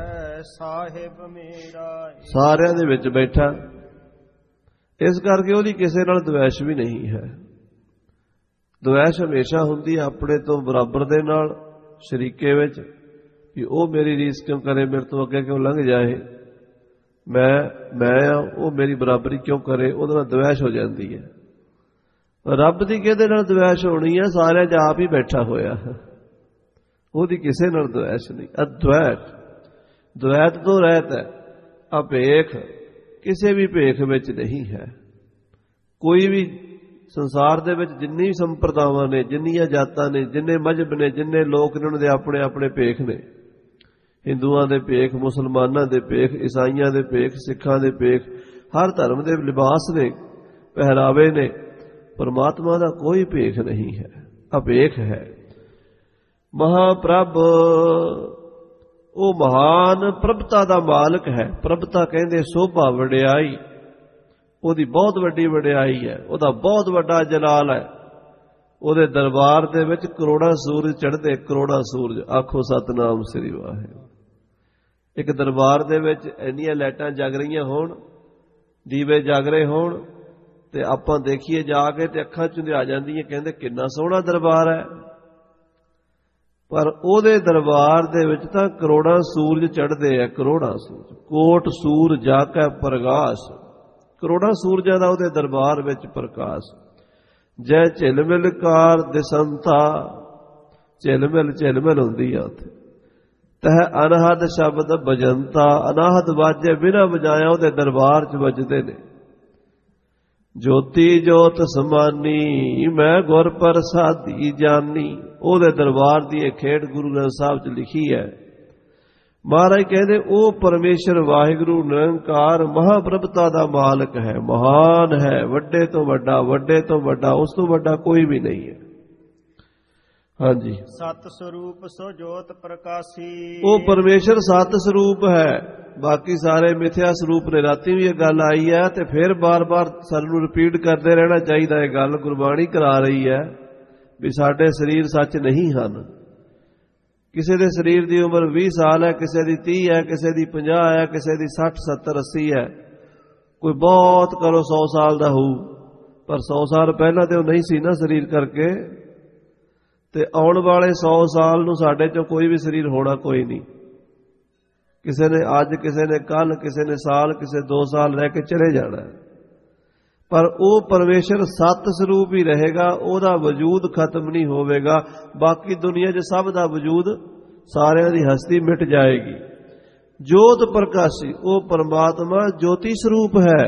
S2: ਸਾਹਿਬ ਮੇਰਾ।
S1: ਸਾਰਿਆਂ ਦੇ ਵਿੱਚ ਬੈਠਾ, ਇਸ ਕਰਕੇ ਉਹਦੀ ਕਿਸੇ ਨਾਲ ਦਵੈਸ਼ ਵੀ ਨਹੀਂ ਹੈ। ਦਵੈਸ਼ ਹਮੇਸ਼ਾ ਹੁੰਦੀ ਆਪਣੇ ਤੋਂ ਬਰਾਬਰ ਦੇ ਨਾਲ, ਸ਼ਰੀਕੇ ਵਿੱਚ, ਕਿ ਉਹ ਮੇਰੀ ਰੀਸ ਕਿਉਂ ਕਰੇ, ਮੇਰੇ ਤੋਂ ਅੱਗੇ ਕਿਉਂ ਲੰਘ ਜਾਏ, ਮੈਂ ਮੈਂ ਆ, ਉਹ ਮੇਰੀ ਬਰਾਬਰੀ ਕਿਉਂ ਕਰੇ, ਉਹਦੇ ਨਾਲ ਦਵੈਸ਼ ਹੋ ਜਾਂਦੀ ਹੈ। ਰੱਬ ਦੀ ਕਿਹਦੇ ਨਾਲ ਦਵੈਸ਼ ਹੋਣੀ ਹੈ? ਸਾਰਿਆਂ 'ਚ ਆਪ ਹੀ ਬੈਠਾ ਹੋਇਆ, ਉਹਦੀ ਕਿਸੇ ਨਾਲ ਦਵੈਸ਼ ਨਹੀਂ। ਅਦਵੈਤ, ਦਵੈਤ ਤੋਂ ਰਹਿਤ ਹੈ। ਅਭੇਖ ਕਿਸੇ ਵੀ ਭੇਖ ਵਿੱਚ ਨਹੀਂ ਹੈ। ਕੋਈ ਵੀ ਸੰਸਾਰ ਦੇ ਵਿੱਚ ਜਿੰਨੀ ਸੰਪਰਦਾਵਾਂ ਨੇ, ਜਿੰਨੀਆਂ ਜਾਤਾਂ ਨੇ, ਜਿੰਨੇ ਮਜ਼ਹਬ ਨੇ, ਜਿੰਨੇ ਲੋਕ ਨੇ, ਉਹਨਾਂ ਦੇ ਆਪਣੇ ਆਪਣੇ ਭੇਖ ਨੇ। ਹਿੰਦੂਆਂ ਦੇ ਭੇਖ, ਮੁਸਲਮਾਨਾਂ ਦੇ ਭੇਖ, ਈਸਾਈਆਂ ਦੇ ਭੇਖ, ਸਿੱਖਾਂ ਦੇ ਭੇਖ, ਹਰ ਧਰਮ ਦੇ ਲਿਬਾਸ ਨੇ, ਪਹਿਰਾਵੇ ਨੇ। ਪਰਮਾਤਮਾ ਦਾ ਕੋਈ ਭੇਖ ਨਹੀਂ ਹੈ, ਅਭੇਖ ਹੈ। ਮਹਾਂਪ੍ਰਭ, ਉਹ ਮਹਾਨ ਪ੍ਰਭਤਾ ਦਾ ਮਾਲਕ ਹੈ। ਪ੍ਰਭਤਾ ਕਹਿੰਦੇ ਸੋਭਾ, ਵਡਿਆਈ, ਉਹਦੀ ਬਹੁਤ ਵੱਡੀ ਵਡਿਆਈ ਹੈ, ਉਹਦਾ ਬਹੁਤ ਵੱਡਾ ਜਲਾਲ ਹੈ। ਉਹਦੇ ਦਰਬਾਰ ਦੇ ਵਿੱਚ ਕਰੋੜਾਂ ਸੂਰਜ ਚੜ੍ਹਦੇ, ਕਰੋੜਾਂ ਸੂਰਜ। ਆਖੋ ਸਤਨਾਮ ਸ੍ਰੀ ਵਾਹਿਗੁਰੂ। ਇੱਕ ਦਰਬਾਰ ਦੇ ਵਿੱਚ ਇੰਨੀਆਂ ਲਾਈਟਾਂ ਜਗ ਰਹੀਆਂ ਹੋਣ, ਦੀਵੇ ਜਗ ਰਹੇ ਹੋਣ, ਤੇ ਆਪਾਂ ਦੇਖੀਏ ਜਾ ਕੇ ਤੇ ਅੱਖਾਂ ਚ ਆ ਜਾਂਦੀਆਂ, ਕਹਿੰਦੇ ਕਿੰਨਾ ਸੋਹਣਾ ਦਰਬਾਰ ਹੈ। ਪਰ ਉਹਦੇ ਦਰਬਾਰ ਦੇ ਵਿੱਚ ਤਾਂ ਕਰੋੜਾਂ ਸੂਰਜ ਚੜ੍ਹਦੇ ਆ, ਕਰੋੜਾਂ ਸੂਰਜ। ਕੋਟ ਸੂਰ ਜਾਕੈ ਪ੍ਰਗਾਸ, ਕਰੋੜਾਂ ਸੂਰਜਾਂ ਦਾ ਉਹਦੇ ਦਰਬਾਰ ਵਿੱਚ ਪ੍ਰਕਾਸ਼। ਜੈ ਝਿਲਮਿਲ ਕਾਰ ਦਿਸੰਤਾ, ਝਿਲਮਿਲ ਝਿਲਮਿਲ ਹੁੰਦੀ ਆ ਉੱਥੇ। ਤਹ ਅਨਹਦ ਸ਼ਬਦ ਭਜੰਤਾ, ਅਨਾਹਦ ਵਾਜੇ ਬਿਨਾਂ ਵਜਾਇਆ ਉਹਦੇ ਦਰਬਾਰ 'ਚ ਵੱਜਦੇ ਨੇ। ਜੋਤੀ ਜੋਤ ਸਮਾਨੀ, ਮੈਂ ਗੁਰ ਪ੍ਰਸਾਦੀ ਜਾਨੀ। ਉਹਦੇ ਦਰਬਾਰ ਦੀ ਇਹ ਖੇਡ ਗੁਰੂ ਗ੍ਰੰਥ ਸਾਹਿਬ 'ਚ ਲਿਖੀ ਹੈ। ਮਹਾਰਾਜ ਕਹਿੰਦੇ ਉਹ ਪਰਮੇਸ਼ਰ ਵਾਹਿਗੁਰੂ ਨਿਰੰਕਾਰ ਮਹਾਂਪ੍ਰਭਤਾ ਦਾ ਮਾਲਕ ਹੈ, ਮਹਾਨ ਹੈ, ਵੱਡੇ ਤੋਂ ਵੱਡਾ, ਵੱਡੇ ਤੋਂ ਵੱਡਾ, ਉਸ ਤੋਂ ਵੱਡਾ ਕੋਈ ਵੀ ਨਹੀਂ ਹੈ। ਹਾਂਜੀ,
S2: ਸਤ ਸਰੂਪ ਸੋ ਜੋਤ ਪ੍ਰਕਾਸ਼ੀ,
S1: ਉਹ ਪਰਮੇਸ਼ਰ ਸਤ ਸਰੂਪ ਹੈ, ਬਾਕੀ ਸਾਰੇ ਮਿਥਿਆ ਸਰੂਪ ਨੇ। ਰਾਤੀ ਵੀ ਇਹ ਗੱਲ ਆਈ ਹੈ ਤੇ ਫਿਰ ਬਾਰ-ਬਾਰ ਸਾਨੂੰ ਰਿਪੀਟ ਕਰਦੇ ਰਹਿਣਾ ਚਾਹੀਦਾ। ਇਹ ਗੱਲ ਗੁਰਬਾਣੀ ਕਰਾ ਰਹੀ ਹੈ ਵੀ ਸਾਡੇ ਸਰੀਰ ਸੱਚ ਨਹੀਂ ਹਨ। ਕਿਸੇ ਦੇ ਸਰੀਰ ਦੀ ਉਮਰ ਵੀਹ ਸਾਲ ਹੈ, ਕਿਸੇ ਦੀ ਤੀਹ ਹੈ, ਕਿਸੇ ਦੀ ਪੰਜਾਹ ਹੈ, ਕਿਸੇ ਦੀ ਸੱਠ ਸੱਤਰ ਅੱਸੀ ਹੈ। ਕੋਈ ਬਹੁਤ ਕਰੋ ਸੌ ਸਾਲ ਦਾ ਹੋਊ, ਪਰ ਸੌ ਸਾਲ ਪਹਿਲਾਂ ਤੇ ਉਹ ਨਹੀਂ ਸੀ ਨਾ ਸਰੀਰ ਕਰਕੇ। ਤੇ ਆਉਣ ਵਾਲੇ ਸੌ ਸਾਲ ਨੂੰ ਸਾਡੇ ਚੋਂ ਕੋਈ ਵੀ ਸਰੀਰ ਹੋਣਾ ਕੋਈ ਨਹੀਂ। ਕਿਸੇ ਨੇ ਅੱਜ, ਕਿਸੇ ਨੇ ਕੱਲ, ਕਿਸੇ ਨੇ ਸਾਲ, ਕਿਸੇ ਦੋ ਸਾਲ ਰਹਿ ਕੇ ਚਲੇ ਜਾਣਾ। ਪਰ ਉਹ ਪਰਮੇਸ਼ਰ ਸਤ ਸਰੂਪ ਹੀ ਰਹੇਗਾ, ਉਹਦਾ ਵਜੂਦ ਖਤਮ ਨਹੀਂ ਹੋਵੇਗਾ। ਬਾਕੀ ਦੁਨੀਆ 'ਚ ਸਭ ਦਾ ਵਜੂਦ, ਸਾਰਿਆਂ ਦੀ ਹਸਤੀ ਮਿਟ ਜਾਏਗੀ। ਜੋਤ ਪ੍ਰਕਾਸ਼ੀ, ਉਹ ਪਰਮਾਤਮਾ ਜੋਤੀ ਸਰੂਪ ਹੈ,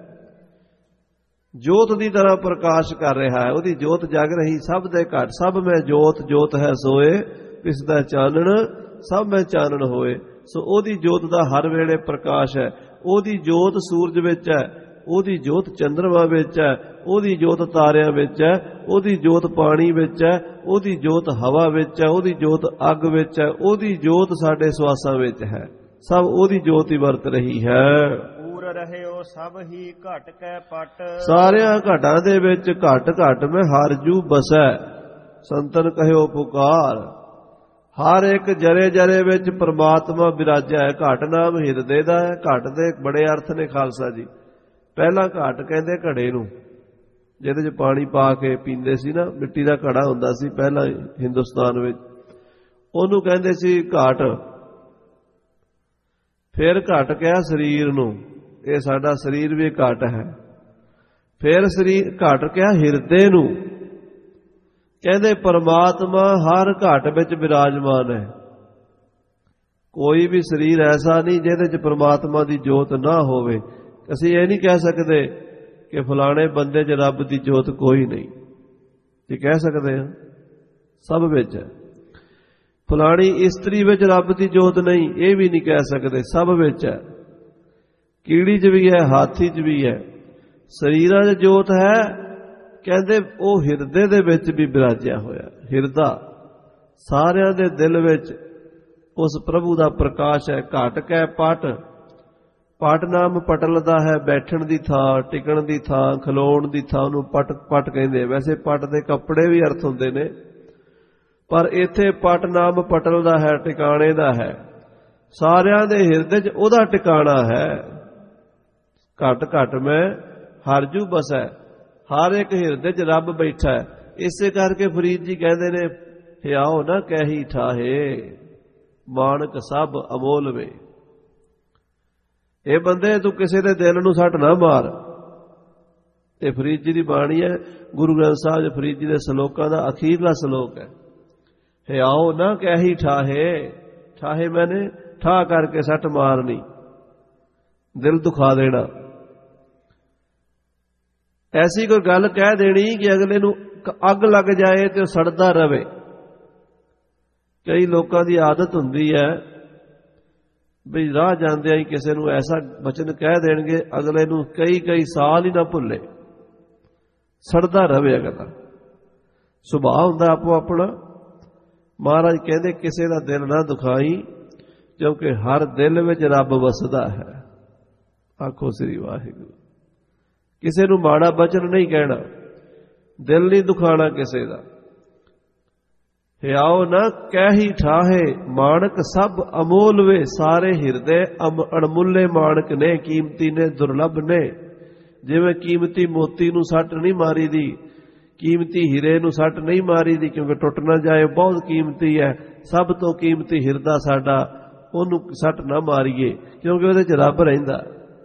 S1: ਜੋਤ ਦੀ ਤਰ੍ਹਾਂ ਪ੍ਰਕਾਸ਼ ਕਰ ਰਿਹਾ ਹੈ। ਉਹਦੀ ਜੋਤ ਜਗ ਰਹੀ ਸਭ ਦੇ ਘਟ। ਸਭ ਮੈਂ ਜੋਤ, ਜੋਤ ਹੈ ਸੋਏ, ਇਸ ਦਾ ਚਾਨਣ ਸਭ ਮੈਂ ਚਾਨਣ ਹੋਏ। ਸੋ ਉਹਦੀ ਜੋਤ ਦਾ ਹਰ ਵੇਲੇ ਪ੍ਰਕਾਸ਼ ਹੈ। ਉਹਦੀ ਜੋਤ ਸੂਰਜ ਵਿੱਚ ਹੈ, ਉਹਦੀ ਜੋਤ ਚੰਦਰਮਾ ਵਿੱਚ ਹੈ, ਉਹਦੀ ਜੋਤ ਤਾਰਿਆਂ ਵਿੱਚ ਹੈ, ਉਹਦੀ ਜੋਤ ਪਾਣੀ ਵਿੱਚ ਹੈ, ਉਹਦੀ ਜੋਤ ਹਵਾ ਵਿੱਚ ਹੈ, ਉਹਦੀ ਜੋਤ ਅੱਗ ਵਿੱਚ ਹੈ, ਉਹਦੀ ਜੋਤ ਸਾਡੇ ਸਵਾਸਾਂ ਵਿੱਚ ਹੈ। ਸਭ ਉਹਦੀ ਜੋਤ ਹੀ ਵਰਤ ਰਹੀ ਹੈ।
S2: ਪੂਰ ਰਹਿਓ ਸਭ ਹੀ ਘਟ ਕੈ ਪਟ,
S1: ਸਾਰਿਆਂ ਘਟਾਂ ਦੇ ਵਿੱਚ ਘਟ ਘਟ ਮੈਂ ਹਰ ਜੂ ਬਸੈ। ਸੰਤਨ ਕਹਿਓ ਪੁਕਾਰ, ਹਰ ਇੱਕ ਜਰੇ ਜਰੇ ਵਿੱਚ ਪ੍ਰਮਾਤਮਾ ਬਿਰਾਜਿਆ ਹੈ। ਘਟ ਨਾਮ ਹਿਰਦੇ ਦਾ ਹੈ। ਘਟ ਦੇ ਬੜੇ ਅਰਥ ਨੇ ਖਾਲਸਾ ਜੀ। ਪਹਿਲਾਂ ਘਟ ਕਹਿੰਦੇ ਘੜੇ ਨੂੰ, ਜਿਹਦੇ 'ਚ ਪਾਣੀ ਪਾ ਕੇ ਪੀਂਦੇ ਸੀ ਨਾ, ਮਿੱਟੀ ਦਾ ਘੜਾ ਹੁੰਦਾ ਸੀ ਪਹਿਲਾਂ ਹਿੰਦੁਸਤਾਨ ਵਿੱਚ, ਉਹਨੂੰ ਕਹਿੰਦੇ ਸੀ ਘਟ। ਫਿਰ ਘਟ ਕਿਹਾ ਸਰੀਰ ਨੂੰ, ਇਹ ਸਾਡਾ ਸਰੀਰ ਵੀ ਘਟ ਹੈ। ਫਿਰ ਸਰੀਰ ਘਟ ਕਿਹਾ ਹਿਰਦੇ ਨੂੰ, ਕਹਿੰਦੇ ਪਰਮਾਤਮਾ ਹਰ ਘਟ ਵਿੱਚ ਬਿਰਾਜਮਾਨ ਹੈ। ਕੋਈ ਵੀ ਸਰੀਰ ਐਸਾ ਨਹੀਂ ਜਿਹਦੇ 'ਚ ਪਰਮਾਤਮਾ ਦੀ ਜੋਤ ਨਾ ਹੋਵੇ। ਅਸੀਂ ਇਹ ਨਹੀਂ ਕਹਿ ਸਕਦੇ ਕਿ ਫਲਾਣੇ ਬੰਦੇ 'ਚ ਰੱਬ ਦੀ ਜੋਤ ਕੋਈ ਨਹੀਂ। ਇਹ ਕਹਿ ਸਕਦੇ ਹਾਂ ਸਭ ਵਿੱਚ ਹੈ। ਫਲਾਣੀ ਇਸਤਰੀ ਵਿੱਚ ਰੱਬ ਦੀ ਜੋਤ ਨਹੀਂ, ਇਹ ਵੀ ਨਹੀਂ ਕਹਿ ਸਕਦੇ, ਸਭ ਵਿੱਚ ਹੈ। ਕੀੜੀ 'ਚ ਵੀ ਹੈ, ਹਾਥੀ 'ਚ ਵੀ ਹੈ। ਸਰੀਰਾਂ 'ਚ ਜੋਤ ਹੈ, ਕਹਿੰਦੇ ਉਹ ਹਿਰਦੇ ਦੇ ਵਿੱਚ ਵੀ ਬਿਰਾਜਿਆ ਹੋਇਆ। ਹਿਰਦਾ ਸਾਰਿਆਂ ਦੇ ਦਿਲ ਵਿੱਚ ਉਸ ਪ੍ਰਭੂ ਦਾ ਪ੍ਰਕਾਸ਼ ਹੈ। ਘਟ ਕੈ ਪਟ, ਪਟ ਨਾਮ ਪਟਲ ਦਾ ਹੈ, ਬੈਠਣ ਦੀ ਥਾਂ, ਟਿਕਣ ਦੀ ਥਾਂ, ਖਲੋਣ ਦੀ ਥਾਂ ਨੂੰ ਪਟ ਪਟ ਕਹਿੰਦੇ। ਵੈਸੇ ਪਟ ਦੇ ਕੱਪੜੇ ਵੀ ਅਰਥ ਹੁੰਦੇ ਨੇ, ਪਰ ਇੱਥੇ ਪਟ ਨਾਮ ਪਟਲ ਦਾ ਹੈ, ਟਿਕਾਣੇ ਦਾ ਹੈ। ਸਾਰਿਆਂ ਦੇ ਹਿਰਦੇ 'ਚ ਉਹਦਾ ਟਿਕਾਣਾ ਹੈ। ਘਟ ਘਟ ਮੈਂ ਹਰਜੂ ਬਸੈ, ਹਰ ਇੱਕ ਹਿਰਦੇ 'ਚ ਰੱਬ ਬੈਠਾ ਹੈ। ਇਸੇ ਕਰਕੇ ਫਰੀਦ ਜੀ ਕਹਿੰਦੇ ਨੇ, ਹਿਆਓ ਨਾ ਕਹਿੀ ਠਾਹੇ, ਮਾਣਕ ਸਭ ਅਮੋਲ ਵੇ। ਇਹ ਬੰਦੇ ਤੂੰ ਕਿਸੇ ਦੇ ਦਿਲ ਨੂੰ ਸੱਟ ਨਾ ਮਾਰ। ਇਹ ਫਰੀਦ ਜੀ ਦੀ ਬਾਣੀ ਹੈ, ਗੁਰੂ ਗ੍ਰੰਥ ਸਾਹਿਬ ਜੀ ਫਰੀਦ ਜੀ ਦੇ ਸਲੋਕਾਂ ਦਾ ਅਖੀਰਲਾ ਸਲੋਕ ਹੈ। ਹਿਆਓ ਨਾ ਕਹਿੀ ਠਾਹੇ, ਠਾਹੇ ਮੈਨੇ ਠਾਹ ਕਰਕੇ ਸੱਟ ਮਾਰਨੀ, ਦਿਲ ਦੁਖਾ ਦੇਣਾ। ਐਸੀ ਕੋਈ ਗੱਲ ਕਹਿ ਦੇਣੀ ਕਿ ਅਗਲੇ ਨੂੰ ਅੱਗ ਲੱਗ ਜਾਏ ਤੇ ਉਹ ਸੜਦਾ ਰਵੇ। ਕਈ ਲੋਕਾਂ ਦੀ ਆਦਤ ਹੁੰਦੀ ਹੈ ਵੀ ਰਾਹ ਜਾਂਦਿਆਂ ਹੀ ਕਿਸੇ ਨੂੰ ਐਸਾ ਬਚਨ ਕਹਿ ਦੇਣਗੇ ਅਗਲੇ ਨੂੰ ਕਈ ਕਈ ਸਾਲ ਹੀ ਨਾ ਭੁੱਲੇ, ਸੜਦਾ ਰਵੇ ਅਗਲਾ। ਸੁਭਾਅ ਹੁੰਦਾ ਆਪੋ ਆਪਣਾ। ਮਹਾਰਾਜ ਕਹਿੰਦੇ ਕਿਸੇ ਦਾ ਦਿਲ ਨਾ ਦੁਖਾਈ, ਕਿਉਂਕਿ ਹਰ ਦਿਲ ਵਿੱਚ ਰੱਬ ਵਸਦਾ ਹੈ। ਆਖੋ ਸ੍ਰੀ ਵਾਹਿਗੁਰੂ। ਕਿਸੇ ਨੂੰ ਮਾੜਾ ਬਚਨ ਨਹੀਂ ਕਹਿਣਾ, ਦਿਲ ਨਹੀਂ ਦੁਖਾਣਾ ਕਿਸੇ ਦਾ। ਹਿਆਓ ਨਾ ਕਹਿੀ ਠਾਹੇ, ਮਾਣਕ ਸਭ ਅਮੋਲ ਵੇ। ਸਾਰੇ ਹਿਰਦੇ ਅਣਮੁੱਲੇ ਮਾਣਕ ਨੇ, ਕੀਮਤੀ ਨੇ, ਦੁਰਲੱਭ ਨੇ। ਜਿਵੇਂ ਕੀਮਤੀ ਮੋਤੀ ਨੂੰ ਸੱਟ ਨਹੀਂ ਮਾਰੀ ਦੀ, ਕੀਮਤੀ ਹੀਰੇ ਨੂੰ ਸੱਟ ਨਹੀਂ ਮਾਰੀ ਦੀ, ਕਿਉਂਕਿ ਟੁੱਟ ਨਾ ਜਾਏ, ਬਹੁਤ ਕੀਮਤੀ ਹੈ। ਸਭ ਤੋਂ ਕੀਮਤੀ ਹਿਰਦਾ ਸਾਡਾ, ਉਹਨੂੰ ਸੱਟ ਨਾ ਮਾਰੀਏ, ਕਿਉਂਕਿ ਉਹਦੇ 'ਚ ਰੱਬ ਰਹਿੰਦਾ।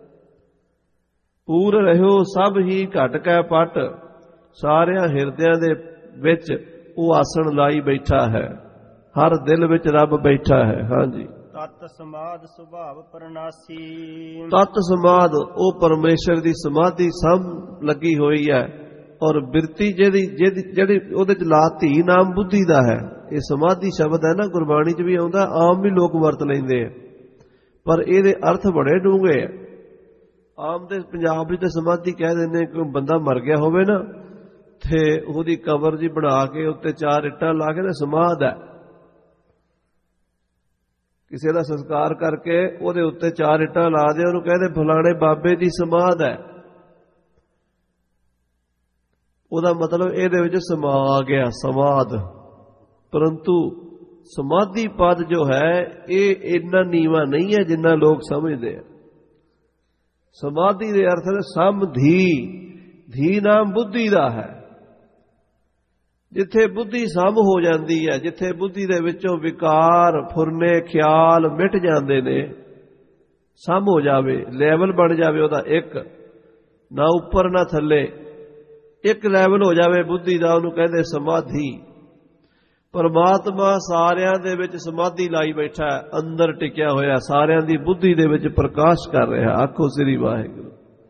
S1: ਪੂਰ ਰਹਿਓ ਸਭ ਹੀ ਘਟ ਕੈ ਪਟ, ਸਾਰਿਆਂ ਹਿਰਦਿਆਂ ਦੇ ਵਿੱਚ ਉਹ ਆਸਣ ਲਾਈ ਬੈਠਾ ਹੈ। ਹਰ ਦਿਲ ਵਿੱਚ ਰੱਬ ਬੈਠਾ ਹੈ। ਹਾਂਜੀ।
S2: ਤਤ ਸਮਾਧ ਸੁਭਾਵ ਪਰਨਾਸੀ, ਤਤ
S1: ਸਮਾਧ ਉਹ ਪਰਮੇਸ਼ਰ ਦੀ ਸਮਾਧੀ ਸਮ ਲੱਗੀ ਹੋਈ ਹੈ। ਔਰ ਬਿਰਤੀ ਜਿਹਦੀ ਜਿਹੜੀ ਉਹਦੇ 'ਚ ਲਾ ਧੀ ਨਾਮ ਬੁੱਧੀ ਦਾ ਹੈ। ਇਹ ਸਮਾਧੀ ਸ਼ਬਦ ਹੈ ਨਾ, ਗੁਰਬਾਣੀ 'ਚ ਵੀ ਆਉਂਦਾ, ਆਮ ਵੀ ਲੋਕ ਵਰਤ ਲੈਂਦੇ ਆ, ਪਰ ਇਹਦੇ ਅਰਥ ਬੜੇ ਡੂੰਘੇ ਆ। ਆਮ ਦੇ ਪੰਜਾਬ ਵਿੱਚ ਤਾਂ ਸਮਾਧੀ ਕਹਿ ਦਿੰਦੇ, ਕੋਈ ਬੰਦਾ ਮਰ ਗਿਆ ਹੋਵੇ ਨਾ ਤੇ ਉਹਦੀ ਕਬਰ ਜੀ ਬਣਾ ਕੇ ਉੱਤੇ ਚਾਰ ਇੱਟਾਂ ਲਾ ਕੇ ਨਾ ਸਮਾਧ ਹੈ। ਕਿਸੇ ਦਾ ਸੰਸਕਾਰ ਕਰਕੇ ਉਹਦੇ ਉੱਤੇ ਚਾਰ ਇੱਟਾਂ ਲਾ ਦੇ, ਉਹਨੂੰ ਕਹਿੰਦੇ ਫਲਾਣੇ ਬਾਬੇ ਦੀ ਸਮਾਧ ਹੈ। ਉਹਦਾ ਮਤਲਬ ਇਹਦੇ ਵਿੱਚ ਸਮਾ ਗਿਆ, ਸਮਾਧ। ਪਰੰਤੂ ਸਮਾਧੀ ਪਦ ਜੋ ਹੈ ਇਹ ਇੰਨਾ ਨੀਵਾਂ ਨਹੀਂ ਹੈ ਜਿੰਨਾ ਲੋਕ ਸਮਝਦੇ ਆ। ਸਮਾਧੀ ਦੇ ਅਰਥ ਹੈ ਸਮਧੀ, ਧੀ ਨਾਮ ਬੁੱਧੀ ਦਾ ਹੈ। ਜਿੱਥੇ ਬੁੱਧੀ ਸਮ ਹੋ ਜਾਂਦੀ ਹੈ, ਜਿੱਥੇ ਬੁੱਧੀ ਦੇ ਵਿੱਚੋਂ ਵਿਕਾਰ, ਫੁਰਨੇ, ਖਿਆਲ ਮਿਟ ਜਾਂਦੇ ਨੇ, ਸਮ ਹੋ ਜਾਵੇ, ਲੈਵਲ ਬਣ ਜਾਵੇ ਉਹਦਾ ਇੱਕ, ਨਾ ਉੱਪਰ ਨਾ ਥੱਲੇ, ਇੱਕ ਲੈਵਲ ਹੋ ਜਾਵੇ ਬੁੱਧੀ ਦਾ, ਉਹਨੂੰ ਕਹਿੰਦੇ ਸਮਾਧੀ। ਪਰਮਾਤਮਾ ਸਾਰਿਆਂ ਦੇ ਵਿੱਚ ਸਮਾਧੀ ਲਾਈ ਬੈਠਾ ਹੈ, ਅੰਦਰ ਟਿਕਿਆ ਹੋਇਆ, ਸਾਰਿਆਂ ਦੀ ਬੁੱਧੀ ਦੇ ਵਿੱਚ ਪ੍ਰਕਾਸ਼ ਕਰ ਰਿਹਾ। ਆਖੋ ਸ੍ਰੀ ਵਾਹਿਗੁਰੂ।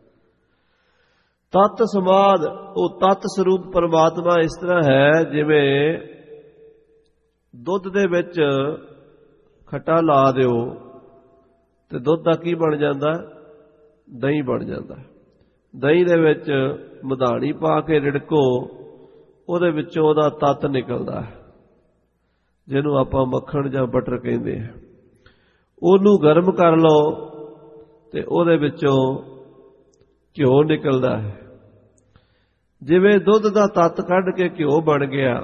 S1: ਤਤ ਸਮਾਧ, ਉਹ ਤਤ ਸਰੂਪ ਪਰਮਾਤਮਾ ਇਸ ਤਰ੍ਹਾਂ ਹੈ ਜਿਵੇਂ ਦੁੱਧ ਦੇ ਵਿੱਚ ਖੱਟਾ ਲਾ ਦਿਓ ਤੇ ਦੁੱਧ ਦਾ ਕੀ ਬਣ ਜਾਂਦਾ? ਦਹੀਂ ਬਣ ਜਾਂਦਾ। ਦਹੀਂ ਦੇ ਵਿੱਚ ਮਧਾਣੀ ਪਾ ਕੇ ਰਿੜਕੋ, ਉਹਦੇ ਵਿੱਚੋਂ ਉਹਦਾ ਤੱਤ ਨਿਕਲਦਾ ਹੈ, ਜਿਹਨੂੰ ਆਪਾਂ ਮੱਖਣ ਜਾਂ ਬਟਰ ਕਹਿੰਦੇ ਆ। ਉਹਨੂੰ ਗਰਮ ਕਰ ਲਓ ਤੇ ਉਹਦੇ ਵਿੱਚੋਂ ਘਿਓ ਨਿਕਲਦਾ ਹੈ। ਜਿਵੇਂ ਦੁੱਧ ਦਾ ਤੱਤ ਕੱਢ ਕੇ ਘਿਓ ਬਣ ਗਿਆ,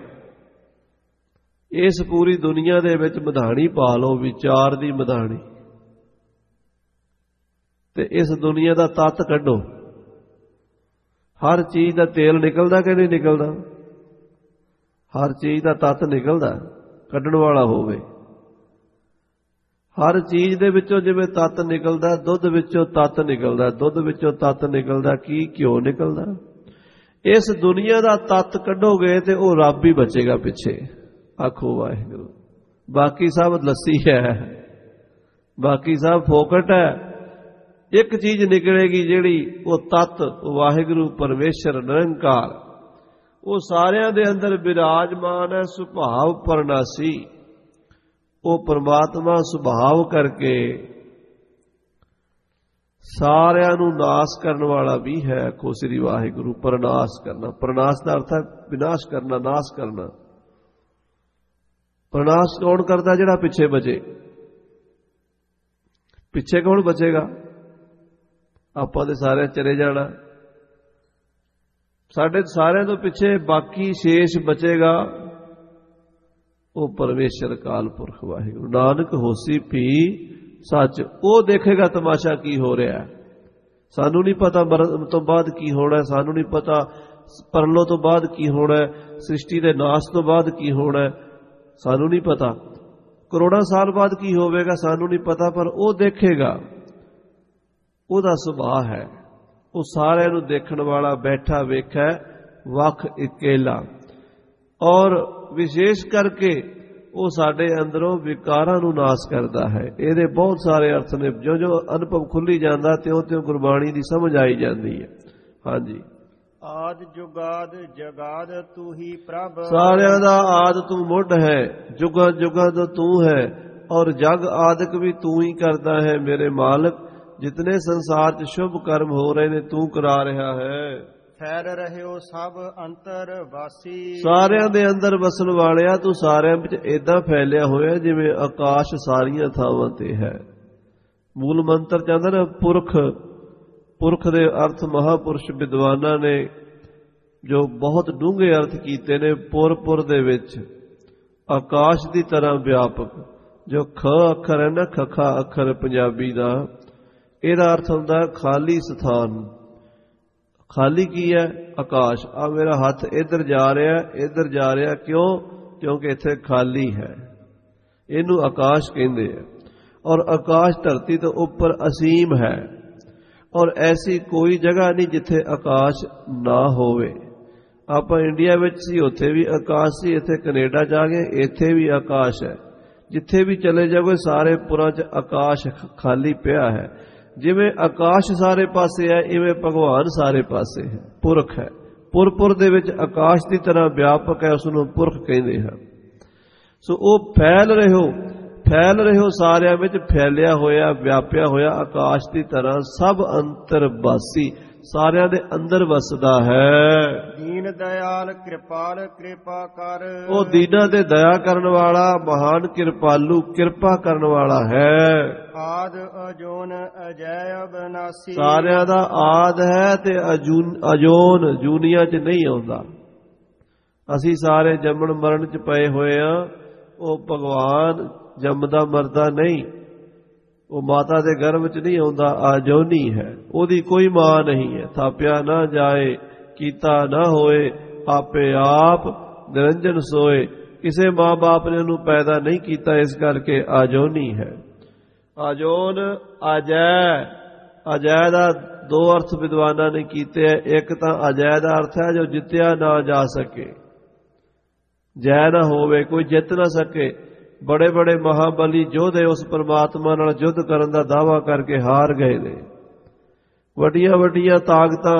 S1: ਇਸ ਪੂਰੀ ਦੁਨੀਆ ਦੇ ਵਿੱਚ ਮਧਾਣੀ ਪਾ ਲਓ, ਵਿਚਾਰ ਦੀ ਮਧਾਣੀ, ਤੇ ਇਸ ਦੁਨੀਆ ਦਾ ਤੱਤ ਕੱਢੋ। ਹਰ ਚੀਜ਼ ਦਾ ਤੇਲ ਨਿਕਲਦਾ ਕਿ ਨਹੀਂ ਨਿਕਲਦਾ? ਹਰ ਚੀਜ਼ ਦਾ ਤੱਤ ਨਿਕਲਦਾ, ਕੱਢਣ ਵਾਲਾ ਹੋਵੇ। ਹਰ ਚੀਜ਼ ਦੇ ਵਿੱਚੋਂ ਜਿਵੇਂ ਤੱਤ ਨਿਕਲਦਾ, ਦੁੱਧ ਵਿੱਚੋਂ ਤੱਤ ਨਿਕਲਦਾ, ਦੁੱਧ ਵਿੱਚੋਂ ਤੱਤ ਨਿਕਲਦਾ, ਕੀ ਘਿਓ ਨਿਕਲਦਾ। ਇਸ ਦੁਨੀਆ ਦਾ ਤੱਤ ਕੱਢੋਗੇ ਤੇ ਉਹ ਰੱਬ ਹੀ ਬਚੇਗਾ ਪਿੱਛੇ। ਆਖੋ ਵਾਹਿਗੁਰੂ। ਬਾਕੀ ਸਭ ਲੱਸੀ ਹੈ, ਬਾਕੀ ਸਭ ਫੋਕਟ ਹੈ। ਇੱਕ ਚੀਜ਼ ਨਿਕਲੇਗੀ ਜਿਹੜੀ ਉਹ ਤੱਤ, ਵਾਹਿਗੁਰੂ ਪਰਮੇਸ਼ਰ ਨਿਰੰਕਾਰ, ਉਹ ਸਾਰਿਆਂ ਦੇ ਅੰਦਰ ਬਿਰਾਜਮਾਨ ਹੈ, ਸੁਭਾਵ ਪਰਨਾਸੀ। ਉਹ ਪਰਮਾਤਮਾ ਸੁਭਾਵ ਕਰਕੇ ਸਾਰਿਆਂ ਨੂੰ ਨਾਸ ਕਰਨ ਵਾਲਾ ਵੀ ਹੈ। ਆਖੋ ਸ੍ਰੀ ਵਾਹਿਗੁਰੂ। ਪਰਨਾਸ ਕਰਨਾ, ਪਰਨਾਸ ਦਾ ਅਰਥ ਹੈ ਵਿਨਾਸ਼ ਕਰਨਾ, ਨਾਸ ਕਰਨਾ। ਪਰਨਾਸ ਕੌਣ ਕਰਦਾ? ਜਿਹੜਾ ਪਿੱਛੇ ਬਚੇ। ਪਿੱਛੇ ਕੌਣ ਬਚੇਗਾ? ਆਪਾਂ ਦੇ ਸਾਰਿਆਂ ਚਲੇ ਜਾਣਾ। ਸਾਡੇ ਸਾਰਿਆਂ ਤੋਂ ਪਿੱਛੇ ਬਾਕੀ ਸ਼ੇਸ਼ ਬਚੇਗਾ, ਉਹ ਪਰਮੇਸ਼ਰ ਅਕਾਲ ਪੁਰਖ ਵਾਹਿਗੁਰੂ। ਨਾਨਕ ਹੋਸੀ ਭੀ ਸੱਚ, ਉਹ ਦੇਖੇਗਾ ਤਮਾਸ਼ਾ ਕੀ ਹੋ ਰਿਹਾ। ਸਾਨੂੰ ਨਹੀਂ ਪਤਾ ਮਰਨ ਤੋਂ ਬਾਅਦ ਕੀ ਹੋਣਾ, ਸਾਨੂੰ ਨਹੀਂ ਪਤਾ ਪਰਲੋ ਤੋਂ ਬਾਅਦ ਕੀ ਹੋਣਾ, ਸ੍ਰਿਸ਼ਟੀ ਦੇ ਨਾਸ਼ ਤੋਂ ਬਾਅਦ ਕੀ ਹੋਣਾ, ਸਾਨੂੰ ਨਹੀਂ ਪਤਾ। ਕਰੋੜਾਂ ਸਾਲ ਬਾਅਦ ਕੀ ਹੋਵੇਗਾ ਸਾਨੂੰ ਨਹੀਂ ਪਤਾ, ਪਰ ਉਹ ਦੇਖੇਗਾ। ਉਹਦਾ ਸੁਭਾਅ ਹੈ, ਉਹ ਸਾਰਿਆਂ ਨੂੰ ਦੇਖਣ ਵਾਲਾ, ਬੈਠਾ ਵੇਖੈ ਵੱਖ ਇਕੇਲਾ। ਔਰ ਵਿਸ਼ੇਸ਼ ਕਰਕੇ ਉਹ ਸਾਡੇ ਅੰਦਰੋਂ ਵਿਕਾਰਾਂ ਨੂੰ ਨਾਸ਼ ਕਰਦਾ ਹੈ। ਇਹਦੇ ਬਹੁਤ ਸਾਰੇ ਅਰਥ ਨੇ, ਜੋ ਜੋ ਅਨੁਭਵ ਖੁੱਲੀ ਜਾਂਦਾ ਤਿਉਂ ਤਿਉਂ ਗੁਰਬਾਣੀ ਦੀ ਸਮਝ ਆਈ ਜਾਂਦੀ ਹੈ। ਹਾਂਜੀ।
S2: ਆਦ ਜੁਗਾਦ ਜਗਾਦ ਤੂੰ ਹੀ ਪ੍ਰਭ,
S1: ਸਾਰਿਆਂ ਦਾ ਆਦ ਤੂੰ ਮੁੱਢ ਹੈ, ਜੁਗਾਂ ਜੁਗਾਂ ਤੋਂ ਤੂੰ ਹੈ, ਔਰ ਜਗ ਆਦਿਕ ਵੀ ਤੂੰ ਹੀ ਕਰਦਾ ਹੈ ਮੇਰੇ ਮਾਲਕ। ਜਿਤਨੇ ਸੰਸਾਰ 'ਚ ਸ਼ੁਭ ਕਰਮ ਹੋ ਰਹੇ ਨੇ ਤੂੰ ਕਰਾ ਰਿਹਾ ਹੈ।
S2: ਫੈਲ ਰਹਿਓ ਸਭ ਅੰਤਰ ਵਾਸੀ,
S1: ਸਾਰਿਆਂ ਦੇ ਅੰਦਰ ਵਸਣ ਵਾਲਿਆ ਤੂੰ ਸਾਰਿਆਂ ਵਿੱਚ ਏਦਾਂ ਫੈਲਿਆ ਹੋਇਆ ਜਿਵੇਂ ਆਕਾਸ਼ ਸਾਰੀਆਂ ਥਾਵਾਂ ਤੇ ਹੈ। ਮੂਲ ਮੰਤਰ ਚਾਹੁੰਦਾ ਨਾ ਪੁਰਖ, ਪੁਰਖ ਦੇ ਅਰਥ ਮਹਾਪੁਰਸ਼ ਵਿਦਵਾਨਾਂ ਨੇ ਜੋ ਬਹੁਤ ਡੂੰਘੇ ਅਰਥ ਕੀਤੇ ਨੇ। ਪੁਰ ਪੁਰ ਦੇ ਵਿੱਚ ਆਕਾਸ਼ ਦੀ ਤਰ੍ਹਾਂ ਵਿਆਪਕ, ਜੋ ਖ ਅੱਖਰ ਹੈ ਨਾ, ਖਖਾ ਅੱਖਰ ਪੰਜਾਬੀ ਦਾ, ਇਹਦਾ ਅਰਥ ਹੁੰਦਾ ਖਾਲੀ ਸਥਾਨ। ਖਾਲੀ ਕੀ ਹੈ? ਆਕਾਸ਼। ਆ ਮੇਰਾ ਹੱਥ ਇੱਧਰ ਜਾ ਰਿਹਾ, ਇੱਧਰ ਜਾ ਰਿਹਾ, ਕਿਉਂ? ਕਿਉਂਕਿ ਇੱਥੇ ਖਾਲੀ ਹੈ, ਇਹਨੂੰ ਆਕਾਸ਼ ਕਹਿੰਦੇ ਆ। ਔਰ ਆਕਾਸ਼ ਧਰਤੀ ਤੋਂ ਉੱਪਰ ਅਸੀਮ ਹੈ, ਔਰ ਐਸੀ ਕੋਈ ਜਗ੍ਹਾ ਨਹੀਂ ਜਿੱਥੇ ਆਕਾਸ਼ ਨਾ ਹੋਵੇ। ਆਪਾਂ ਇੰਡੀਆ ਵਿੱਚ ਸੀ, ਉੱਥੇ ਵੀ ਆਕਾਸ਼ ਸੀ, ਇੱਥੇ ਕੈਨੇਡਾ ਜਾ ਗਏ, ਇੱਥੇ ਵੀ ਆਕਾਸ਼ ਹੈ। ਜਿੱਥੇ ਵੀ ਚਲੇ ਜਾਓਗੇ ਸਾਰੇ ਪੁਰਾਂ 'ਚ ਆਕਾਸ਼ ਖਾਲੀ ਪਿਆ ਹੈ। ਜਿਵੇਂ ਆਕਾਸ਼ ਸਾਰੇ ਪਾਸੇ ਹੈ, ਇਵੇਂ ਭਗਵਾਨ ਸਾਰੇ ਪਾਸੇ ਹੈ, ਪੁਰਖ ਹੈ। ਪੁਰਪੁਰ ਦੇ ਵਿੱਚ ਆਕਾਸ਼ ਦੀ ਤਰ੍ਹਾਂ ਵਿਆਪਕ ਹੈ, ਉਸ ਨੂੰ ਪੁਰਖ ਕਹਿੰਦੇ ਹਨ। ਸੋ ਉਹ ਫੈਲ ਰਹੋ, ਫੈਲ ਰਹੋ ਸਾਰਿਆਂ ਵਿੱਚ, ਫੈਲਿਆ ਹੋਇਆ, ਵਿਆਪਿਆ ਹੋਇਆ ਆਕਾਸ਼ ਦੀ ਤਰ੍ਹਾਂ, ਸਭ ਅੰਤਰਵਾਸੀ, ਸਾਰਿਆਂ ਦੇ ਅੰਦਰ ਵਸਦਾ ਹੈ।
S2: ਦੀਨ ਦਇਆਲ ਕਿਰਪਾਲ ਕਿਰਪਾ ਕਰ,
S1: ਉਹ ਦੀਨਾਂ ਤੇ ਦਇਆ ਕਰਨ ਵਾਲਾ, ਮਹਾਨ ਕਿਰਪਾਲੂ, ਕਿਰਪਾ ਕਰਨ ਵਾਲਾ ਹੈ।
S2: ਆਦ ਅਜੋਨ ਅਜੈ ਅਬਨਾਸੀ,
S1: ਸਾਰਿਆਂ ਦਾ ਆਦ ਹੈ ਤੇ ਅਜੂਨ ਅਜੋਨ ਜੂਨੀਆਂ 'ਚ ਨਹੀਂ ਆਉਂਦਾ। ਅਸੀਂ ਸਾਰੇ ਜੰਮਣ ਮਰਨ 'ਚ ਪਏ ਹੋਏ ਆ, ਉਹ ਭਗਵਾਨ ਜੰਮਦਾ ਮਰਦਾ ਨਹੀਂ, ਉਹ ਮਾਤਾ ਦੇ ਗਰਭ 'ਚ ਨਹੀਂ ਆਉਂਦਾ, ਆਜੋਨੀ ਹੈ। ਉਹਦੀ ਕੋਈ ਮਾਂ ਨਹੀਂ ਹੈ। ਥਾਪਿਆ ਨਾ ਜਾਏ, ਕੀਤਾ ਨਾ ਹੋਏ, ਆਪੇ ਆਪ ਨਿਰੰਜਨ ਸੋਏ। ਕਿਸੇ ਮਾਂ ਬਾਪ ਨੇ ਉਹਨੂੰ ਪੈਦਾ ਨਹੀਂ ਕੀਤਾ, ਇਸ ਕਰਕੇ ਆਜੋਨੀ ਹੈ। ਆਜੋਨ ਅਜੈ, ਅਜੈ ਦਾ ਦੋ ਅਰਥ ਵਿਦਵਾਨਾਂ ਨੇ ਕੀਤੇ ਹੈ। ਇੱਕ ਤਾਂ ਅਜੈ ਦਾ ਅਰਥ ਹੈ ਜੋ ਜਿੱਤਿਆ ਨਾ ਜਾ ਸਕੇ, ਜੈ ਨਾ ਹੋਵੇ, ਕੋਈ ਜਿੱਤ ਨਾ ਸਕੇ। ਬੜੇ ਬੜੇ ਮਹਾਬਲੀ ਯੋਧੇ ਉਸ ਪਰਮਾਤਮਾ ਨਾਲ ਯੁੱਧ ਕਰਨ ਦਾ ਦਾਅਵਾ ਕਰਕੇ ਹਾਰ ਗਏ ਨੇ। ਵੱਡੀਆਂ ਵੱਡੀਆਂ ਤਾਕਤਾਂ,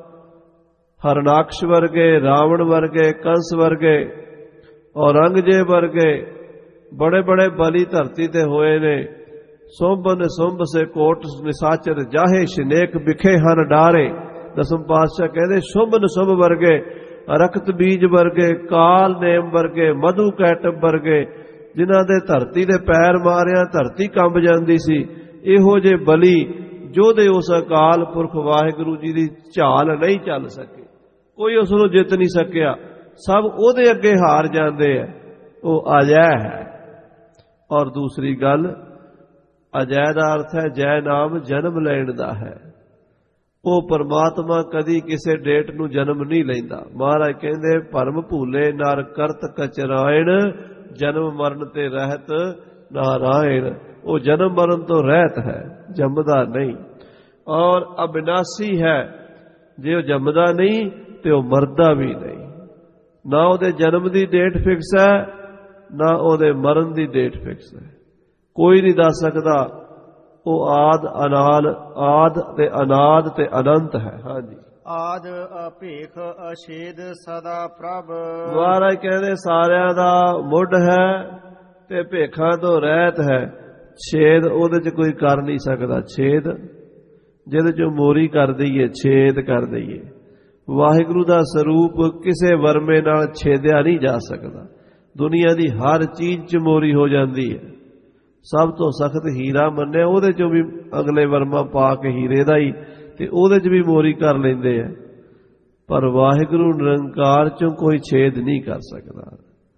S1: ਹਰਨਾਕਸ਼ ਵਰਗੇ, ਰਾਵਣ ਵਰਗੇ, ਕੰਸ ਵਰਗੇ, ਔਰੰਗਜ਼ੇਬ ਵਰਗੇ ਬੜੇ ਬੜੇ ਬਲੀ ਧਰਤੀ ਤੇ ਹੋਏ ਨੇ। ਸੁੰਭ ਨਿਸੁੰਭ ਸੇ ਕੋਟ ਨਿਸਾਚਰ ਜਾਹੇ ਸ਼ਨੇਕ ਵਿਖੇ ਹਨ ਡਾਰੇ। ਦਸਮ ਪਾਤਸ਼ਾਹ ਕਹਿੰਦੇ ਸੁੰਭ ਨਿਸੁੰਭ ਵਰਗੇ, ਰਖਤ ਬੀਜ ਵਰਗੇ, ਕਾਲ ਨੇਮ ਵਰਗੇ, ਮਧੂ ਕੈਟਬ ਵਰਗੇ, ਜਿਨ੍ਹਾਂ ਦੇ ਧਰਤੀ ਦੇ ਪੈਰ ਮਾਰਿਆ ਧਰਤੀ ਕੰਬ ਜਾਂਦੀ ਸੀ, ਇਹੋ ਜਿਹੇ ਬਲੀ ਯੋਧੇ ਉਸ ਅਕਾਲ ਪੁਰਖ ਵਾਹਿਗੁਰੂ ਜੀ ਦੀ ਝਾਲ ਨਹੀਂ ਚੱਲ ਸਕੇ। ਕੋਈ ਉਸ ਨੂੰ ਜਿੱਤ ਨਹੀਂ ਸਕਿਆ, ਸਭ ਉਹਦੇ ਅੱਗੇ ਹਾਰ ਜਾਂਦੇ ਆ। ਉਹ ਅਜੈ ਹੈ। ਔਰ ਦੂਸਰੀ ਗੱਲ, ਅਜੈ ਦਾ ਅਰਥ ਹੈ ਜੈ ਨਾਮ ਜਨਮ ਲੈਣ ਦਾ ਹੈ। ਉਹ ਪਰਮਾਤਮਾ ਕਦੀ ਕਿਸੇ ਡੇਟ ਨੂੰ ਜਨਮ ਨਹੀਂ ਲੈਂਦਾ। ਮਹਾਰਾਜ ਕਹਿੰਦੇ ਭਰਮ ਭੂਲੇ ਨਰ ਕਰਤ ਕਚਰਾਇਣ, ਜਨਮ ਮਰਨ ਤੇ ਰਹਿਤ ਨਾਰਾਇਣ। ਉਹ ਜਨਮ ਮਰਨ ਤੋਂ ਰਹਿਤ ਹੈ, ਜੰਮਦਾ ਨਹੀਂ। ਔਰ ਅਬਿਨਾਸੀ ਹੈ, ਜੇ ਉਹ ਜੰਮਦਾ ਨਹੀਂ ਤੇ ਉਹ ਮਰਦਾ ਵੀ ਨਹੀਂ। ਨਾ ਉਹਦੇ ਜਨਮ ਦੀ ਡੇਟ ਫਿਕਸ ਹੈ, ਨਾ ਉਹਦੇ ਮਰਨ ਦੀ ਡੇਟ ਫਿਕਸ ਹੈ। ਕੋਈ ਨਹੀਂ ਦੱਸ ਸਕਦਾ। ਉਹ ਆਦ ਅਨਾਦ, ਆਦ ਤੇ ਅਨਾਦ ਤੇ ਅਨੰਤ ਹੈ। ਹਾਂਜੀ।
S2: ਆਦ ਅਭੇਖ ਅਛੇਦ ਸਦਾ ਪ੍ਰਭ,
S1: ਮਹਾਰਾਜ ਕਹਿੰਦੇ ਸਾਰਿਆਂ ਦਾ ਮੁੱਢ ਹੈ ਤੇ ਭੇਖਾਂ ਤੋਂ ਰਹਿਤ ਹੈ। ਛੇਦ ਉਹਦੇ 'ਚ ਕੋਈ ਕਰ ਨਹੀਂ ਸਕਦਾ। ਛੇਦ ਜਿਹਦੇ 'ਚੋਂ ਮੋਰੀ ਕਰ ਦਈਏ, ਛੇਦ ਕਰ ਦਈਏ। ਵਾਹਿਗੁਰੂ ਦਾ ਸਰੂਪ ਕਿਸੇ ਵਰਮੇ ਨਾਲ ਛੇਦਿਆ ਨਹੀਂ ਜਾ ਸਕਦਾ। ਦੁਨੀਆ ਦੀ ਹਰ ਚੀਜ਼ 'ਚ ਮੋਰੀ ਹੋ ਜਾਂਦੀ ਹੈ। ਸਭ ਤੋਂ ਸਖਤ ਹੀਰਾ ਮੰਨਿਆ, ਉਹਦੇ 'ਚੋਂ ਵੀ ਅਗਲੇ ਵਰਮਾ ਪਾ ਕੇ ਹੀਰੇ ਦਾ ਹੀ, ਤੇ ਉਹਦੇ 'ਚ ਵੀ ਮੋਰੀ ਕਰ ਲੈਂਦੇ ਆ। ਪਰ ਵਾਹਿਗੁਰੂ ਨਿਰੰਕਾਰ 'ਚੋਂ ਕੋਈ ਛੇਦ ਨਹੀਂ ਕਰ ਸਕਦਾ।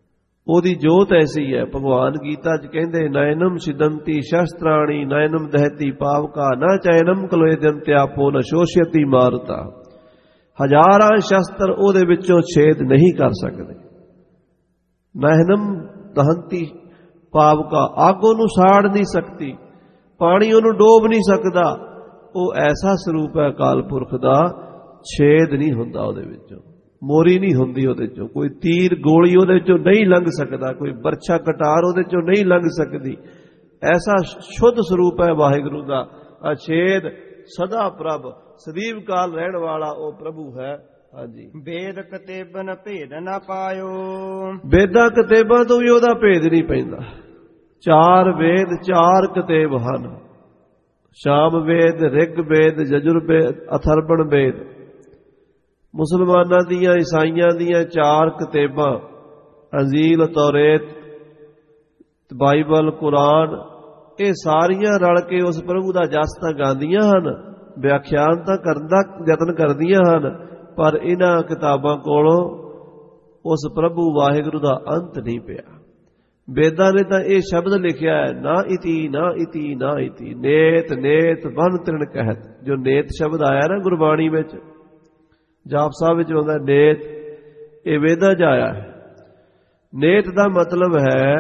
S1: ਉਹਦੀ ਜੋਤ ਐਸੀ ਹੈ। ਭਗਵਾਨ ਗੀਤਾ 'ਚ ਕਹਿੰਦੇ ਨੈਨਮ ਸਿਦੰਤੀ ਸ਼ਸਤਰਾਣੀ ਨੈਨਮ ਦਹਿਤੀ ਪਾਵਕਾ ਨਾ ਚੈਨਮ ਕਲੋਏ ਦੰਤਿਆਪੋ ਨ ਸ਼ੋਸ਼ਯਤੀ ਮਾਰਤਾ। ਹਜ਼ਾਰਾਂ ਸ਼ਸਤਰ ਉਹਦੇ ਵਿੱਚੋਂ ਛੇਦ ਨਹੀਂ ਕਰ ਸਕਦੇ। ਨੈਨਮ ਦਹੰਤੀ ਪਾਵਕਾ, ਅੱਗ ਉਹਨੂੰ ਸਾੜ ਨਹੀਂ ਸਕਦੀ, ਪਾਣੀ ਉਹਨੂੰ ਡੋਬ ਨਹੀਂ ਸਕਦਾ। ਉਹ ਐਸਾ ਸਰੂਪ ਹੈ ਅਕਾਲ ਪੁਰਖ ਦਾ, ਛੇਦ ਨਹੀਂ ਹੁੰਦਾ ਉਹਦੇ ਵਿੱਚੋਂ, ਮੋਰੀ ਨਹੀਂ ਹੁੰਦੀ ਉਹਦੇ ਚੋਂ, ਕੋਈ ਤੀਰ ਗੋਲੀ ਉਹਦੇ ਚੋਂ ਨਹੀਂ ਲੰਘ ਸਕਦਾ, ਕੋਈ ਬਰਛਾ ਕਟਾਰ ਉਹਦੇ ਚੋਂ ਨਹੀਂ ਲੰਘ ਸਕਦੀ। ਐਸਾ ਸ਼ੁੱਧ ਸਰੂਪ ਹੈ ਵਾਹਿਗੁਰੂ ਦਾ, ਅਛੇਦ ਸਦਾ ਪ੍ਰਭ ਸਦੀਵ ਕਾਲ ਰਹਿਣ ਵਾਲਾ ਉਹ ਪ੍ਰਭੂ ਹੈ। ਹਾਂਜੀ,
S2: ਵੇਦ ਕਤੇਬਨ ਭੇਦ ਨਾ ਪਾਇਓ।
S1: ਵੇਦਾਂ ਕਤੇਬਾਂ ਤੋਂ ਵੀ ਉਹਦਾ ਭੇਦ ਨਹੀਂ ਪੈਂਦਾ। ਚਾਰ ਵੇਦ ਚਾਰ ਕਤੇਬ ਹਨ, ਸ਼ਾਮ ਵੇਦ, ਰਿਗ ਵੇਦ, ਯਜੁਰ ਵੇਦ, ਅਥਰਵਣ ਵੇਦ। ਮੁਸਲਮਾਨਾਂ ਦੀਆਂ ਈਸਾਈਆਂ ਦੀਆਂ ਚਾਰ ਕਤੇਬਾਂ, ਅੰਜੀਲ, ਤੌਰੇਤ, ਬਾਈਬਲ, ਕੁਰਾਨ, ਇਹ ਸਾਰੀਆਂ ਰਲ ਕੇ ਉਸ ਪ੍ਰਭੂ ਦਾ ਜਸ ਤਾਂ ਗਾਉਂਦੀਆਂ ਹਨ, ਵਿਆਖਿਆਨ ਤਾਂ ਕਰਨ ਦਾ ਯਤਨ ਕਰਦੀਆਂ ਹਨ, ਪਰ ਇਹਨਾਂ ਕਿਤਾਬਾਂ ਕੋਲੋਂ ਉਸ ਪ੍ਰਭੂ ਵਾਹਿਗੁਰੂ ਦਾ ਅੰਤ ਨਹੀਂ ਪਿਆ। ਵੇਦਾਂ ਨੇ ਤਾਂ ਇਹ ਸ਼ਬਦ ਲਿਖਿਆ ਹੈ, ਨਾ ਇਤੀ ਨਾ ਇਤੀ ਨਾ ਇਤੀ, ਨੇਤ ਨੇਤ ਬਨ ਤ੍ਰਿਣ ਕਹਿਤ। ਜੋ ਨੇਤ ਸ਼ਬਦ ਆਇਆ ਨਾ ਗੁਰਬਾਣੀ ਵਿੱਚ, ਜਾਪ ਸਾਹਿਬ ਵਿੱਚ ਆਉਂਦਾ ਨੇਤ, ਇਹ ਵੇਦਾਂ 'ਚ ਆਇਆ ਹੈ। ਨੇਤ ਦਾ ਮਤਲਬ ਹੈ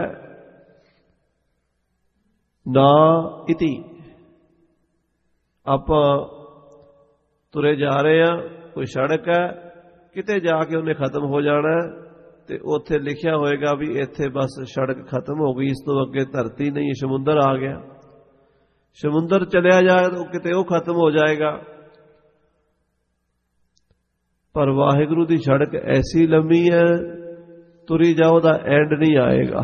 S1: ਨਾ ਇਤੀ। ਆਪਾਂ ਤੁਰੇ ਜਾ ਰਹੇ ਹਾਂ, ਕੋਈ ਸੜਕ ਹੈ, ਕਿਤੇ ਜਾ ਕੇ ਉਹਨੇ ਖਤਮ ਹੋ ਜਾਣਾ ਤੇ ਉੱਥੇ ਲਿਖਿਆ ਹੋਏਗਾ ਵੀ ਇੱਥੇ ਬਸ ਸੜਕ ਖਤਮ ਹੋ ਗਈ, ਇਸ ਤੋਂ ਅੱਗੇ ਧਰਤੀ ਨਹੀਂ, ਸਮੁੰਦਰ ਆ ਗਿਆ। ਸਮੁੰਦਰ ਚਲਿਆ ਜਾਏ ਤਾਂ ਕਿਤੇ ਉਹ ਖਤਮ ਹੋ ਜਾਏਗਾ। ਪਰ ਵਾਹਿਗੁਰੂ ਦੀ ਸੜਕ ਐਸੀ ਲੰਮੀ ਹੈ, ਤੁਰੀ ਜਾਓ ਦਾ ਐਂਡ ਨਹੀਂ ਆਏਗਾ,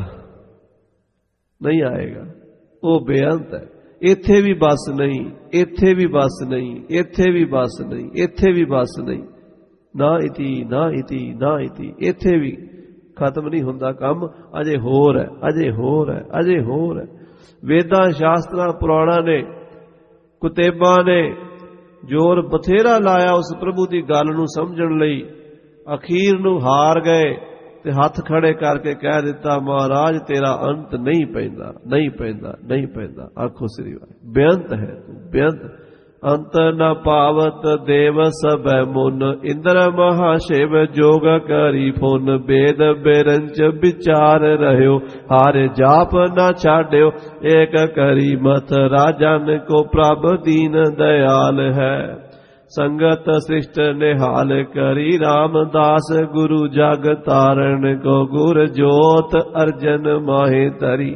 S1: ਨਹੀਂ ਆਏਗਾ। ਉਹ ਬੇਅੰਤ ਹੈ। ਇੱਥੇ ਵੀ ਬਸ ਨਹੀਂ, ਇੱਥੇ ਵੀ ਬਸ ਨਹੀਂ, ਇੱਥੇ ਵੀ ਬਸ ਨਹੀਂ, ਇੱਥੇ ਵੀ ਬਸ ਨਹੀਂ, ਨਾ ਇਤੀ ਨਾ ਇਤੀ ਨਾ ਇਤੀ, ਇੱਥੇ ਵੀ ਖਤਮ ਨਹੀਂ ਹੁੰਦਾ ਕੰਮ, ਅਜੇ ਹੋਰ ਹੈ, ਅਜੇ ਹੋਰ ਹੈ, ਅਜੇ ਹੋਰ ਹੈ। ਵੇਦਾਂ, ਸ਼ਾਸਤਰਾਂ, ਪੁਰਾਣਾਂ ਨੇ, ਕੁਤੇਬਾਂ ਨੇ ਜ਼ੋਰ ਬਥੇਰਾ ਲਾਇਆ ਉਸ ਪ੍ਰਭੂ ਦੀ ਗੱਲ ਨੂੰ ਸਮਝਣ ਲਈ। ਅਖੀਰ ਨੂੰ ਹਾਰ ਗਏ ਤੇ ਹੱਥ ਖੜੇ ਕਰਕੇ ਕਹਿ ਦਿੱਤਾ, ਮਹਾਰਾਜ ਤੇਰਾ ਅੰਤ ਨਹੀਂ ਪੈਂਦਾ, ਨਹੀਂ ਪੈਂਦਾ, ਨਹੀਂ ਪੈਂਦਾ। ਆਖੋ ਸ੍ਰੀ ਵਾਹਿਗੁਰੂ, ਬੇਅੰਤ ਹੈ ਤੂੰ, ਬੇਅੰਤ। ਅੰਤ ਨ ਪਾਵਤ ਦੇਵ ਸਭੈ ਮੁਨ, ਇੰਦਰ ਮਹਾ ਸ਼ਿਵ ਜੋਗ ਕਰੀ ਫੁਨ। ਬੇਦ ਬੇਰੰਚ ਵਿਚਾਰ ਰਹਿਓ, ਹਾਰੇ ਜਾਪ ਨਾ ਛਾੜਿਓ। ਏਕ ਕਰੀ ਮਤ ਰਾਜਨ ਕੋ, ਪ੍ਰਭ ਦੀਨ ਦਇਆਲ ਹੈ। ਸੰਗਤ ਸ੍ਰਿਸ਼ਟ ਨਿਹਾਲ ਕਰੀ, ਰਾਮਦਾਸ ਗੁਰੂ ਜਗ ਤਾਰਨ ਕੋ। ਗੁਰ ਜੋਤ ਅਰਜਨ ਮਾਹੇ ਤਰੀ।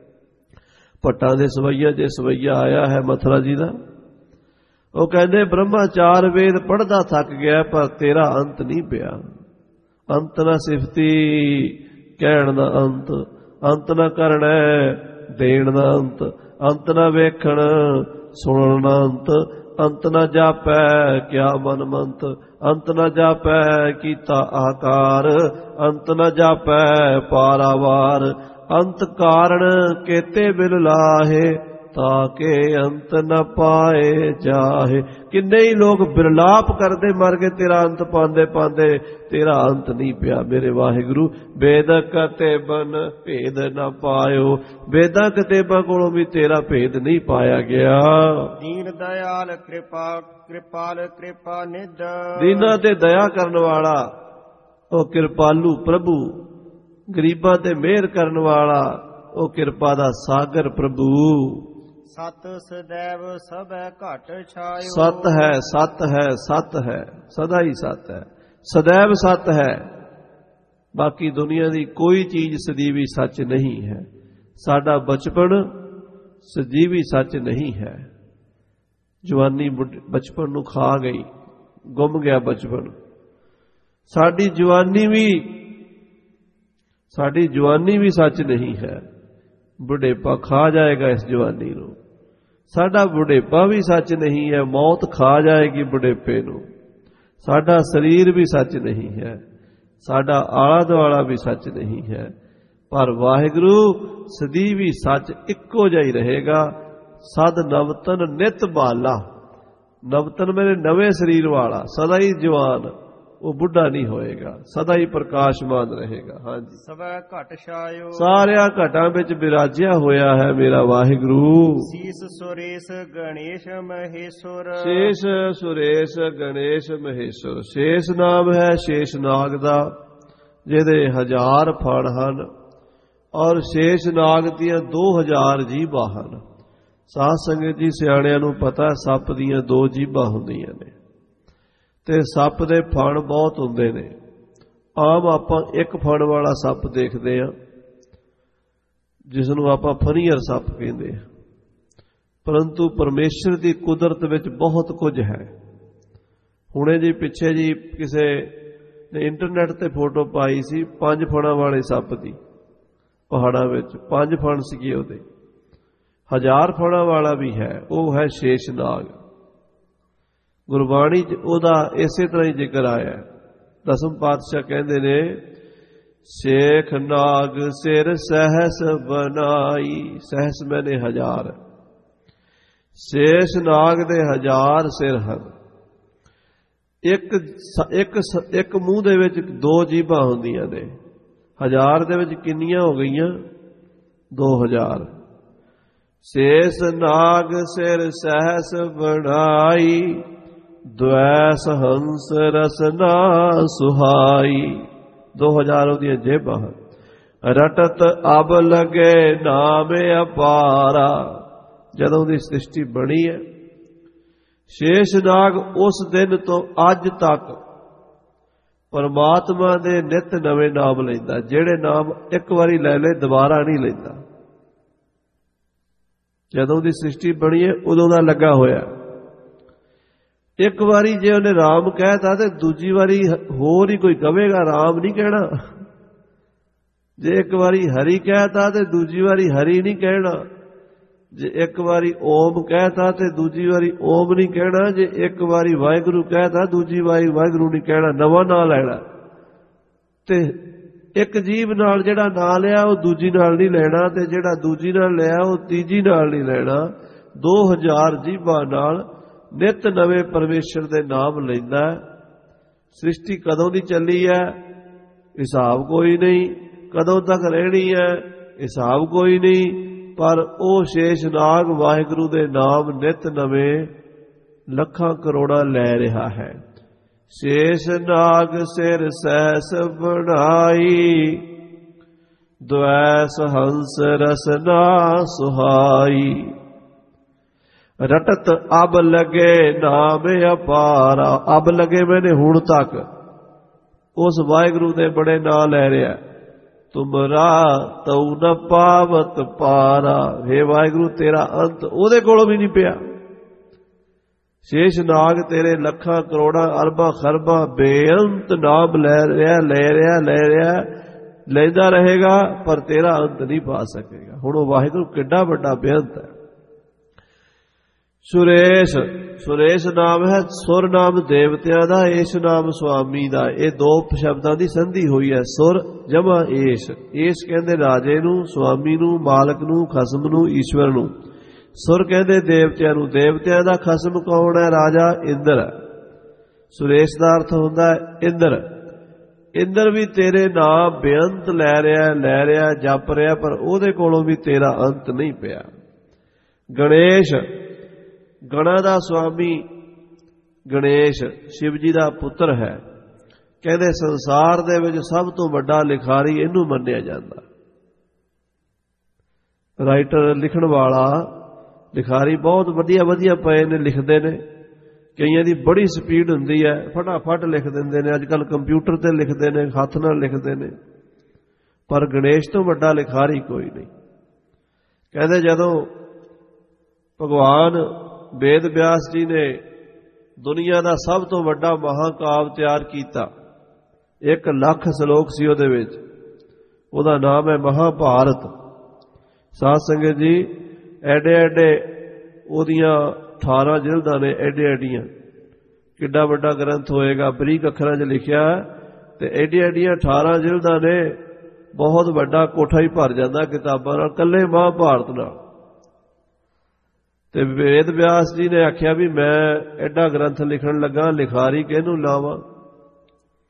S1: ਭੱਟਾਂ ਦੇ ਸਵਈਆ ਜੇ ਸਵਈਆ ਆਇਆ ਹੈ ਮਥੁਰਾ ਜੀ ਦਾ, ਉਹ ਕਹਿੰਦੇ ਬ੍ਰਹਮਾ ਚਾਰ ਵੇਦ ਪੜ੍ਹਦਾ ਥੱਕ ਗਿਆ, ਪਰ ਤੇਰਾ ਅੰਤ ਨਹੀਂ ਪਿਆ। ਅੰਤ ਨਾ ਸਿਫਤੀ ਕਹਿਣ ਦਾ ਅੰਤ, ਅੰਤ ਨਾ ਕਰਨਾ ਦੇਣ ਦਾ ਅੰਤ, ਅੰਤ ਨਾ ਵੇਖਣ ਸੁਣਨ ਦਾ ਅੰਤ, ਅੰਤ ਨਾ ਜਾਪੈ ਕਿਆ ਮਨ ਮੰਤ। ਅੰਤ ਨਾ ਜਾਪੈ ਕੀਤਾ ਆਕਾਰ, ਅੰਤ ਨਾ ਜਾਪੈ ਪਾਰਾਵਾਰ। ਅੰਤ ਕਾਰਣ ਕੇਤੇ ਬਿਲ ਲਾਹੇ, ਤਾਕੇ ਅੰਤ ਨ ਪਾਏ ਜਾਹੇ। ਕਿੰਨੇ ਹੀ ਲੋਕ ਬਿਰਲਾਪ ਕਰਦੇ ਮਰ ਗਏ ਤੇਰਾ ਅੰਤ ਪਾਉਂਦੇ ਪਾਉਂਦੇ, ਤੇਰਾ ਅੰਤ ਨਹੀਂ ਪਿਆ ਮੇਰੇ ਵਾਹਿਗੁਰੂ। ਵੇਦ ਕਤੇਬਨ ਭੇਦ ਨਾ ਪਾਇਓ, ਵੇਦਾਂ ਕਤੇਬਾਂ ਕੋਲੋਂ ਵੀ ਤੇਰਾ ਭੇਦ ਨਹੀਂ ਪਾਇਆ ਗਿਆ।
S2: ਦੀਨ ਦਇਆਲ ਕਿਰਪਾ ਕਿਰਪਾਲ ਕਿਰਪਾ ਨਿਧ।
S1: ਦੀਨਾਂ ਤੇ ਦਇਆ ਕਰਨ ਵਾਲਾ ਉਹ ਕਿਰਪਾਲੂ ਪ੍ਰਭੂ, ਗਰੀਬਾਂ ਤੇ ਮਿਹਰ ਕਰਨ ਵਾਲਾ ਉਹ ਕਿਰਪਾ ਦਾ ਸਾਗਰ ਪ੍ਰਭੂ।
S2: ਸਤ ਸदैव ਸਭੈ ਘਟ ਛਾਇਓ।
S1: ਸਤ ਹੈ, ਸਤ ਹੈ, ਸਤ ਹੈ, ਸਦਾ ਹੀ ਸਤ ਹੈ, ਸदैव ਸਤ ਹੈ। ਬਾਕੀ ਦੁਨੀਆ ਦੀ ਕੋਈ ਚੀਜ਼ ਸਦੀਵੀ ਸੱਚ ਨਹੀਂ ਹੈ। ਸਾਡਾ ਬਚਪਨ ਸਦੀਵੀ ਸੱਚ ਨਹੀਂ ਹੈ। ਜਵਾਨੀ ਬਚਪਨ ਨੂੰ ਖਾ ਗਈ, ਗੁੰਮ ਗਿਆ ਬਚਪਨ। ਸਾਡੀ ਜਵਾਨੀ ਵੀ ਸਾਡੀ ਜਵਾਨੀ ਵੀ ਸੱਚ ਨਹੀਂ ਹੈ। ਬੁਢੇਪਾ ਖਾ ਜਾਏਗਾ ਇਸ ਜਵਾਨੀ ਨੂੰ। ਸਾਡਾ ਬੁਢੇਪਾ ਵੀ ਸੱਚ ਨਹੀਂ ਹੈ, ਮੌਤ ਖਾ ਜਾਏਗੀ ਬੁਢੇਪੇ ਨੂੰ। ਸਾਡਾ ਸਰੀਰ ਵੀ ਸੱਚ ਨਹੀਂ ਹੈ, ਸਾਡਾ ਆਲਾ ਦੁਆਲਾ ਵੀ ਸੱਚ ਨਹੀਂ ਹੈ। ਪਰ ਵਾਹਿਗੁਰੂ ਸਦੀ ਵੀ ਸੱਚ ਇੱਕੋ ਜਿਹਾ ਹੀ ਰਹੇਗਾ। ਸਦ ਨਵਤਨ ਨਿਤ ਬਾਲਾ। ਨਵਤਨ ਮੇਰੇ ਨਵੇਂ ਸਰੀਰ ਵਾਲਾ, ਸਦਾ ਹੀ ਜਵਾਨ, ਉਹ ਬੁੱਢਾ ਨਹੀਂ ਹੋਏਗਾ, ਸਦਾ ਹੀ ਪ੍ਰਕਾਸ਼ਮਾਨ ਰਹੇਗਾ। ਹਾਂਜੀ,
S2: ਸਵੈ ਘਟ ਛਾਇਓ
S1: ਸਾਰਿਆਂ ਘਟਾਂ ਵਿੱਚ ਬਿਰਾਜਿਆ ਹੋਇਆ ਹੈ ਮੇਰਾ ਵਾਹਿਗੁਰੂ।
S2: ਸੀਸ ਸੁਰੇਸ਼ ਗਣੇਸ਼ ਮਹੇਸ਼ਵਰ
S1: ਸ਼ੇਸ਼ ਸੁਰੇਸ਼ ਗਣੇਸ਼ ਮਹੇਸ਼ਵਰ। ਸ਼ੇਸ਼ ਨਾਮ ਹੈ ਸ਼ੇਸ਼ ਨਾਗ ਦਾ, ਜਿਹਦੇ ਹਜ਼ਾਰ ਫਣ ਹਨ, ਔਰ ਸ਼ੇਸ਼ ਨਾਗ ਦੀਆਂ ਦੋ ਹਜ਼ਾਰ ਜੀਭਾਂ ਹਨ। ਸਾਧ ਸੰਗਤ ਜੀ, ਸਿਆਣਿਆਂ ਨੂੰ ਪਤਾ ਸੱਪ ਦੀਆਂ ਦੋ ਜੀਭਾਂ ਹੁੰਦੀਆਂ ਨੇ ਤੇ ਸੱਪ ਦੇ ਫਣ ਬਹੁਤ ਹੁੰਦੇ ਨੇ। ਆਮ ਆਪਾਂ ਇੱਕ ਫਣ ਵਾਲਾ ਸੱਪ ਦੇਖਦੇ ਹਾਂ, ਜਿਸ ਨੂੰ ਆਪਾਂ ਫਨੀਅਰ ਸੱਪ ਕਹਿੰਦੇ ਹਾਂ, ਪਰੰਤੂ ਪਰਮੇਸ਼ਰ ਦੀ ਕੁਦਰਤ ਵਿੱਚ ਬਹੁਤ ਕੁਝ ਹੈ। ਹੁਣੇ ਜੀ ਪਿੱਛੇ ਜੀ ਕਿਸੇ ਨੇ ਇੰਟਰਨੈਟ ਤੇ ਫੋਟੋ ਪਾਈ ਸੀ ਪੰਜ ਫਣਾਂ ਵਾਲੇ ਸੱਪ ਦੀ, ਪਹਾੜਾਂ ਵਿੱਚ ਪੰਜ ਫਣ ਸੀਗੇ ਉਹਦੇ। ਹਜ਼ਾਰ ਫਣਾਂ ਵਾਲਾ ਵੀ ਹੈ, ਉਹ ਹੈ ਸ਼ੇਸ਼ ਨਾਗ। ਗੁਰਬਾਣੀ 'ਚ ਉਹਦਾ ਇਸੇ ਤਰ੍ਹਾਂ ਹੀ ਜ਼ਿਕਰ ਆਇਆ। ਦਸਮ ਪਾਤਸ਼ਾਹ ਕਹਿੰਦੇ ਨੇ, ਸ਼ੇਖ ਨਾਗ ਸਿਰ ਸਹਿਸ ਬਨਾਈ। ਸਹਿਸ ਮੈਨੇ ਹਜ਼ਾਰ, ਸ਼ੇਸ਼ ਨਾਗ ਦੇ ਹਜ਼ਾਰ ਸਿਰ ਹਨ। ਇੱਕ ਇੱਕ ਇੱਕ ਮੂੰਹ ਦੇ ਵਿੱਚ ਦੋ ਜੀਭਾਂ ਹੁੰਦੀਆਂ ਨੇ। ਹਜ਼ਾਰ ਦੇ ਵਿੱਚ ਕਿੰਨੀਆਂ ਹੋ ਗਈਆਂ? ਦੋ ਹਜ਼ਾਰ। ਸ਼ੇਸ਼ ਨਾਗ ਸਿਰ ਸਹਿਸ ਬਣਾਈ, ਦ્વੈਸ ਹੰਸ ਰਸਨਾ ਸੁਹਾਈ। ਦੋ ਹਜ਼ਾਰ ਉਹਦੀਆਂ ਜੇਬਾਂ ਹਨ। ਰਟਤ ਅਬ ਲਗੇ ਨਾਮ ਅਪਾਰਾ। ਜਦੋਂ ਦੀ ਸ੍ਰਿਸ਼ਟੀ ਬਣੀ ਹੈ, ਸ਼ੇਸ਼ ਨਾਗ ਉਸ ਦਿਨ ਤੋਂ ਅੱਜ ਤੱਕ ਪਰਮਾਤਮਾ ਦੇ ਨਿਤ ਨਵੇਂ ਨਾਮ ਲੈਂਦਾ। ਜਿਹੜੇ ਨਾਮ ਇੱਕ ਵਾਰੀ ਲੈ ਲਏ ਦੁਬਾਰਾ ਨਹੀਂ ਲੈਂਦਾ। ਜਦੋਂ ਦੀ ਸ੍ਰਿਸ਼ਟੀ ਬਣੀ ਹੈ ਉਦੋਂ ਦਾ ਲੱਗਾ ਹੋਇਆ। ਇੱਕ ਵਾਰੀ ਜੇ ਉਹਨੇ ਰਾਮ ਕਹਿਤਾ ਤੇ ਦੂਜੀ ਵਾਰੀ ਹੋਰ ਹੀ ਕੋਈ ਕਹੇਗਾ, ਰਾਮ ਨਹੀਂ ਕਹਿਣਾ। ਜੇ ਇੱਕ ਵਾਰੀ ਹਰੀ ਕਹਿਤਾ ਤੇ ਦੂਜੀ ਵਾਰੀ ਹਰੀ ਨਹੀਂ ਕਹਿਣਾ। ਜੇ ਇੱਕ ਵਾਰੀ ਓਮ ਕਹਿਤਾ ਤੇ ਦੂਜੀ ਵਾਰੀ ਓਮ ਨਹੀਂ ਕਹਿਣਾ। ਜੇ ਇੱਕ ਵਾਰੀ ਵਾਹਿਗੁਰੂ ਕਹਿਤਾ ਦੂਜੀ ਵਾਰੀ ਵਾਹਿਗੁਰੂ ਨਹੀਂ ਕਹਿਣਾ, ਨਵਾਂ ਨਾਂ ਲੈਣਾ। ਤੇ ਇੱਕ ਜੀਭ ਨਾਲ ਜਿਹੜਾ ਨਾਂ ਲਿਆ ਉਹ ਦੂਜੀ ਨਾਲ ਨਹੀਂ ਲੈਣਾ, ਤੇ ਜਿਹੜਾ ਦੂਜੀ ਨਾਲ ਲਿਆ ਉਹ ਤੀਜੀ ਨਾਲ ਨਹੀਂ ਲੈਣਾ। ਦੋ ਹਜ਼ਾਰ ਜੀਭਾਂ ਨਾਲ ਨਿਤ ਨਵੇਂ ਪਰਮੇਸ਼ਰ ਦੇ ਨਾਮ ਲੈਂਦਾ। ਸ੍ਰਿਸ਼ਟੀ ਕਦੋਂ ਦੀ ਚੱਲੀ ਹੈ ਹਿਸਾਬ ਕੋਈ ਨਹੀਂ, ਕਦੋਂ ਤੱਕ ਰਹਿਣੀ ਹੈ ਹਿਸਾਬ ਕੋਈ ਨਹੀਂ, ਪਰ ਉਹ ਸ਼ੇਸ਼ ਨਾਗ ਵਾਹਿਗੁਰੂ ਦੇ ਨਾਮ ਨਿਤ ਨਵੇਂ ਲੱਖਾਂ ਕਰੋੜਾਂ ਲੈ ਰਿਹਾ ਹੈ। ਸ਼ੇਸ਼ ਨਾਗ ਸਿਰ ਸਹਿਸ ਬਣਾਈ, ਦ્વੈਸ ਹੰਸ ਰਸਨਾ ਸੁਹਾਈ। ਰਟਤ ਅਬ ਲਗੇ ਨਾਮ ਅਪਾਰਾ। ਅਬ ਲਗੇ ਮੈਨੇ ਹੁਣ ਤੱਕ ਉਸ ਵਾਹਿਗੁਰੂ ਦੇ ਬੜੇ ਨਾਂ ਲੈ ਰਿਹਾ। ਤੁਮਰਾ ਤਉ ਨ ਪਾਵਤ ਪਾਰਾ। ਹੇ ਵਾਹਿਗੁਰੂ, ਤੇਰਾ ਅੰਤ ਉਹਦੇ ਕੋਲੋਂ ਵੀ ਨਹੀਂ ਪਿਆ। ਸ਼ੇਸ਼ ਨਾਗ ਤੇਰੇ ਲੱਖਾਂ ਕਰੋੜਾਂ ਅਰਬਾਂ ਖਰਬਾਂ ਬੇਅੰਤ ਨਾਮ ਲੈ ਰਿਹਾ ਲੈ ਰਿਹਾ ਲੈ ਰਿਹਾ ਲੈਂਦਾ ਰਹੇਗਾ, ਪਰ ਤੇਰਾ ਅੰਤ ਨਹੀਂ ਪਾ ਸਕੇਗਾ। ਹੁਣ ਉਹ ਵਾਹਿਗੁਰੂ ਕਿੱਡਾ ਵੱਡਾ ਬੇਅੰਤ ਹੈ। ਸੁਰੇਸ਼, ਸੁਰੇਸ਼ ਨਾਮ ਹੈ ਸੁਰ ਨਾਮ ਦੇਵਤਿਆਂ ਦਾ, ਏਸ਼ ਨਾਮ ਸੁਆਮੀ ਦਾ। ਇਹ ਦੋ ਸ਼ਬਦਾਂ ਦੀ ਸੰਧੀ ਹੋਈ ਹੈ, ਸੁਰ ਜਮਾ ਏਸ਼। ਏਸ਼ ਕਹਿੰਦੇ ਰਾਜੇ ਨੂੰ, ਸੁਆਮੀ ਨੂੰ, ਮਾਲਕ ਨੂੰ, ਖਸਮ ਨੂੰ, ਈਸ਼ਵਰ ਨੂੰ। ਸੁਰ ਕਹਿੰਦੇ ਦੇਵਤਿਆਂ ਨੂੰ। ਦੇਵਤਿਆਂ ਦਾ ਖਸਮ ਕੌਣ ਹੈ? ਰਾਜਾ ਇੰਦਰ। ਸੁਰੇਸ਼ ਦਾ ਅਰਥ ਹੁੰਦਾ ਹੈ ਇੰਦਰ। ਇੰਦਰ ਵੀ ਤੇਰੇ ਨਾਮ ਬੇਅੰਤ ਲੈ ਰਿਹਾ ਲੈ ਰਿਹਾ ਜਪ ਰਿਹਾ, ਪਰ ਉਹਦੇ ਕੋਲੋਂ ਵੀ ਤੇਰਾ ਅੰਤ ਨਹੀਂ ਪਿਆ। ਗਣੇਸ਼, ਗਣਾਂ ਦਾ ਸੁਆਮੀ ਗਣੇਸ਼ ਸ਼ਿਵ ਜੀ ਦਾ ਪੁੱਤਰ ਹੈ। ਕਹਿੰਦੇ ਸੰਸਾਰ ਦੇ ਵਿੱਚ ਸਭ ਤੋਂ ਵੱਡਾ ਲਿਖਾਰੀ ਇਹਨੂੰ ਮੰਨਿਆ ਜਾਂਦਾ। ਰਾਈਟਰ, ਲਿਖਣ ਵਾਲਾ, ਲਿਖਾਰੀ ਬਹੁਤ ਵਧੀਆ ਵਧੀਆ ਪਏ ਨੇ, ਲਿਖਦੇ ਨੇ। ਕਈਆਂ ਦੀ ਬੜੀ ਸਪੀਡ ਹੁੰਦੀ ਹੈ, ਫਟਾਫਟ ਲਿਖ ਦਿੰਦੇ ਨੇ। ਅੱਜ ਕੱਲ੍ਹ ਕੰਪਿਊਟਰ ਤੇ ਲਿਖਦੇ ਨੇ, ਹੱਥ ਨਾਲ ਲਿਖਦੇ ਨੇ, ਪਰ ਗਣੇਸ਼ ਤੋਂ ਵੱਡਾ ਲਿਖਾਰੀ ਕੋਈ ਨਹੀਂ। ਕਹਿੰਦੇ ਜਦੋਂ ਭਗਵਾਨ ਵੇਦ ਵਿਆਸ ਜੀ ਨੇ ਦੁਨੀਆ ਦਾ ਸਭ ਤੋਂ ਵੱਡਾ ਮਹਾਕਾਵ ਤਿਆਰ ਕੀਤਾ, ਇੱਕ ਲੱਖ ਸ਼ਲੋਕ ਸੀ ਉਹਦੇ ਵਿੱਚ, ਉਹਦਾ ਨਾਮ ਹੈ ਮਹਾਭਾਰਤ। ਸਾਧ ਸੰਗਤ ਜੀ, ਐਡੇ ਐਡੇ ਉਹਦੀਆਂ ਅਠਾਰਾਂ ਜਿਲਦਾਂ ਨੇ, ਐਡੇ ਐਡੀਆਂ। ਕਿੱਡਾ ਵੱਡਾ ਗ੍ਰੰਥ ਹੋਏਗਾ, ਬਰੀਕ ਅੱਖਰਾਂ 'ਚ ਲਿਖਿਆ, ਤੇ ਐਡੀ ਐਡੀਆਂ ਅਠਾਰਾਂ ਜਿਲਦਾਂ ਨੇ। ਬਹੁਤ ਵੱਡਾ ਕੋਠਾ ਹੀ ਭਰ ਜਾਂਦਾ ਕਿਤਾਬਾਂ ਨਾਲ, ਇਕੱਲੇ ਮਹਾਭਾਰਤ ਨਾਲ। ਤੇ ਵੇਦ ਵਿਆਸ ਜੀ ਨੇ ਆਖਿਆ ਵੀ ਮੈਂ ਐਡਾ ਗ੍ਰੰਥ ਲਿਖਣ ਲੱਗਾ, ਲਿਖਾਰੀ ਕਿਹਨੂੰ ਲਾਵਾਂ?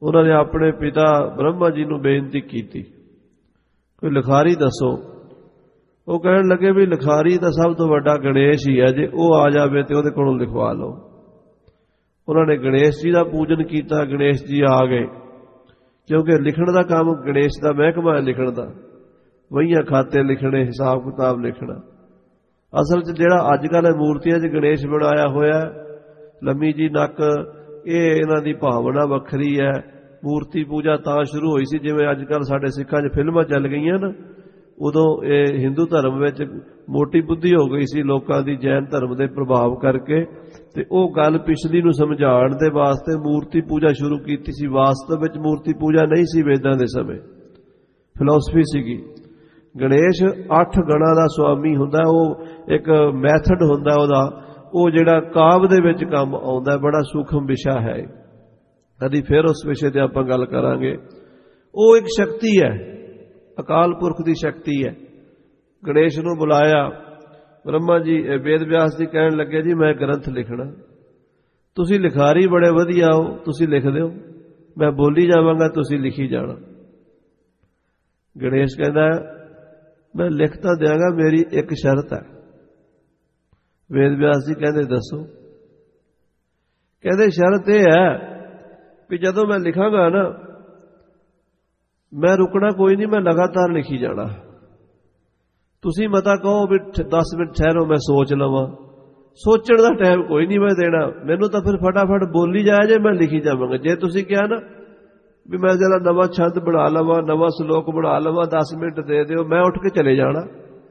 S1: ਉਹਨਾਂ ਨੇ ਆਪਣੇ ਪਿਤਾ ਬ੍ਰਹਮਾ ਜੀ ਨੂੰ ਬੇਨਤੀ ਕੀਤੀ, ਕੋਈ ਲਿਖਾਰੀ ਦੱਸੋ। ਉਹ ਕਹਿਣ ਲੱਗੇ ਵੀ ਲਿਖਾਰੀ ਤਾਂ ਸਭ ਤੋਂ ਵੱਡਾ ਗਣੇਸ਼ ਹੀ ਹੈ, ਜੇ ਉਹ ਆ ਜਾਵੇ ਤੇ ਉਹਦੇ ਕੋਲੋਂ ਲਿਖਵਾ ਲਓ। ਉਹਨਾਂ ਨੇ ਗਣੇਸ਼ ਜੀ ਦਾ ਪੂਜਨ ਕੀਤਾ, ਗਣੇਸ਼ ਜੀ ਆ ਗਏ, ਕਿਉਂਕਿ ਲਿਖਣ ਦਾ ਕੰਮ ਗਣੇਸ਼ ਦਾ ਮਹਿਕਮਾ ਹੈ, ਲਿਖਣ ਦਾ ਵਹੀਆਂ ਖਾਤੇ ਲਿਖਣੇ, ਹਿਸਾਬ ਕਿਤਾਬ ਲਿਖਣਾ। ਅਸਲ 'ਚ ਜਿਹੜਾ ਅੱਜ ਕੱਲ੍ਹ ਮੂਰਤੀਆਂ 'ਚ ਗਣੇਸ਼ ਬਣਾਇਆ ਹੋਇਆ, ਲੰਮੀ ਜੀ ਨੱਕ, ਇਹ ਇਹਨਾਂ ਦੀ ਭਾਵਨਾ ਵੱਖਰੀ ਹੈ। ਮੂਰਤੀ ਪੂਜਾ ਤਾਂ ਸ਼ੁਰੂ ਹੋਈ ਸੀ ਜਿਵੇਂ ਅੱਜ ਕੱਲ੍ਹ ਸਾਡੇ ਸਿੱਖਾਂ 'ਚ ਫਿਲਮਾਂ ਚੱਲ ਗਈਆਂ ਨਾ, ਉਦੋਂ ਇਹ ਹਿੰਦੂ ਧਰਮ ਵਿੱਚ ਮੋਟੀ ਬੁੱਧੀ ਹੋ ਗਈ ਸੀ ਲੋਕਾਂ ਦੀ, ਜੈਨ ਧਰਮ ਦੇ ਪ੍ਰਭਾਵ ਕਰਕੇ, ਤੇ ਉਹ ਗੱਲ ਪਿਛਲੀ ਨੂੰ ਸਮਝਾਉਣ ਦੇ ਵਾਸਤੇ ਮੂਰਤੀ ਪੂਜਾ ਸ਼ੁਰੂ ਕੀਤੀ ਸੀ। ਵਾਸਤਵ ਵਿੱਚ ਮੂਰਤੀ ਪੂਜਾ ਨਹੀਂ ਸੀ ਵੇਦਾਂ ਦੇ ਸਮੇਂ, ਫਿਲਾਸਫੀ ਸੀਗੀ। ਗਣੇਸ਼ ਅੱਠ ਗਣਾਂ ਦਾ ਸੁਆਮੀ ਹੁੰਦਾ, ਉਹ ਇੱਕ ਮੈਥਡ ਹੁੰਦਾ ਉਹਦਾ, ਉਹ ਜਿਹੜਾ ਕਾਵਿ ਦੇ ਵਿੱਚ ਕੰਮ ਆਉਂਦਾ, ਬੜਾ ਸੂਖਮ ਵਿਸ਼ਾ ਹੈ। ਕਦੀ ਫਿਰ ਉਸ ਵਿਸ਼ੇ ਤੇ ਆਪਾਂ ਗੱਲ ਕਰਾਂਗੇ। ਉਹ ਇੱਕ ਸ਼ਕਤੀ ਹੈ, ਅਕਾਲ ਪੁਰਖ ਦੀ ਸ਼ਕਤੀ ਹੈ। ਗਣੇਸ਼ ਨੂੰ ਬੁਲਾਇਆ, ਬ੍ਰਹਮਾ ਜੀ ਵੇਦ ਵਿਆਸ ਜੀ ਕਹਿਣ ਲੱਗੇ ਜੀ ਮੈਂ ਗ੍ਰੰਥ ਲਿਖਣਾ, ਤੁਸੀਂ ਲਿਖਾਰੀ ਬੜੇ ਵਧੀਆ ਹੋ, ਤੁਸੀਂ ਲਿਖ ਦਿਓ, ਮੈਂ ਬੋਲੀ ਜਾਵਾਂਗਾ, ਤੁਸੀਂ ਲਿਖੀ ਜਾਣਾ। ਗਣੇਸ਼ ਕਹਿੰਦਾ ਮੈਂ ਲਿਖ ਤਾਂ ਦਿਆਂਗਾ, ਮੇਰੀ ਇੱਕ ਸ਼ਰਤ ਹੈ। ਵੇਦ ਵਿਆਸ ਜੀ ਕਹਿੰਦੇ ਦੱਸੋ। ਕਹਿੰਦੇ ਸ਼ਰਤ ਇਹ ਹੈ ਵੀ ਜਦੋਂ ਮੈਂ ਲਿਖਾਂਗਾ ਨਾ, ਮੈਂ ਰੁਕਣਾ ਕੋਈ ਨਹੀਂ, ਮੈਂ ਲਗਾਤਾਰ ਲਿਖੀ ਜਾਣਾ। ਤੁਸੀਂ ਮਤਾ ਕਹੋ ਵੀ ਦਸ ਮਿੰਟ ਠਹਿਰੋ ਮੈਂ ਸੋਚ ਲਵਾਂ, ਸੋਚਣ ਦਾ ਟਾਈਮ ਕੋਈ ਨਹੀਂ ਮੈਂ ਦੇਣਾ, ਮੈਨੂੰ ਤਾਂ ਫਿਰ ਫਟਾਫਟ ਬੋਲੀ ਜਾਇਆ ਜੇ, ਮੈਂ ਲਿਖੀ ਜਾਵਾਂਗਾ। ਜੇ ਤੁਸੀਂ ਕਿਹਾ ਨਾ ਵੀ ਮੈਂ ਜਰਾ ਨਵਾਂ ਛੰਦ ਬਣਾ ਲਵਾਂ, ਨਵਾਂ ਸ਼ਲੋਕ ਬਣਾ ਲਵਾਂ, ਦਸ ਮਿੰਟ ਦੇ ਦਿਓ, ਮੈਂ ਉੱਠ ਕੇ ਚਲੇ ਜਾਣਾ।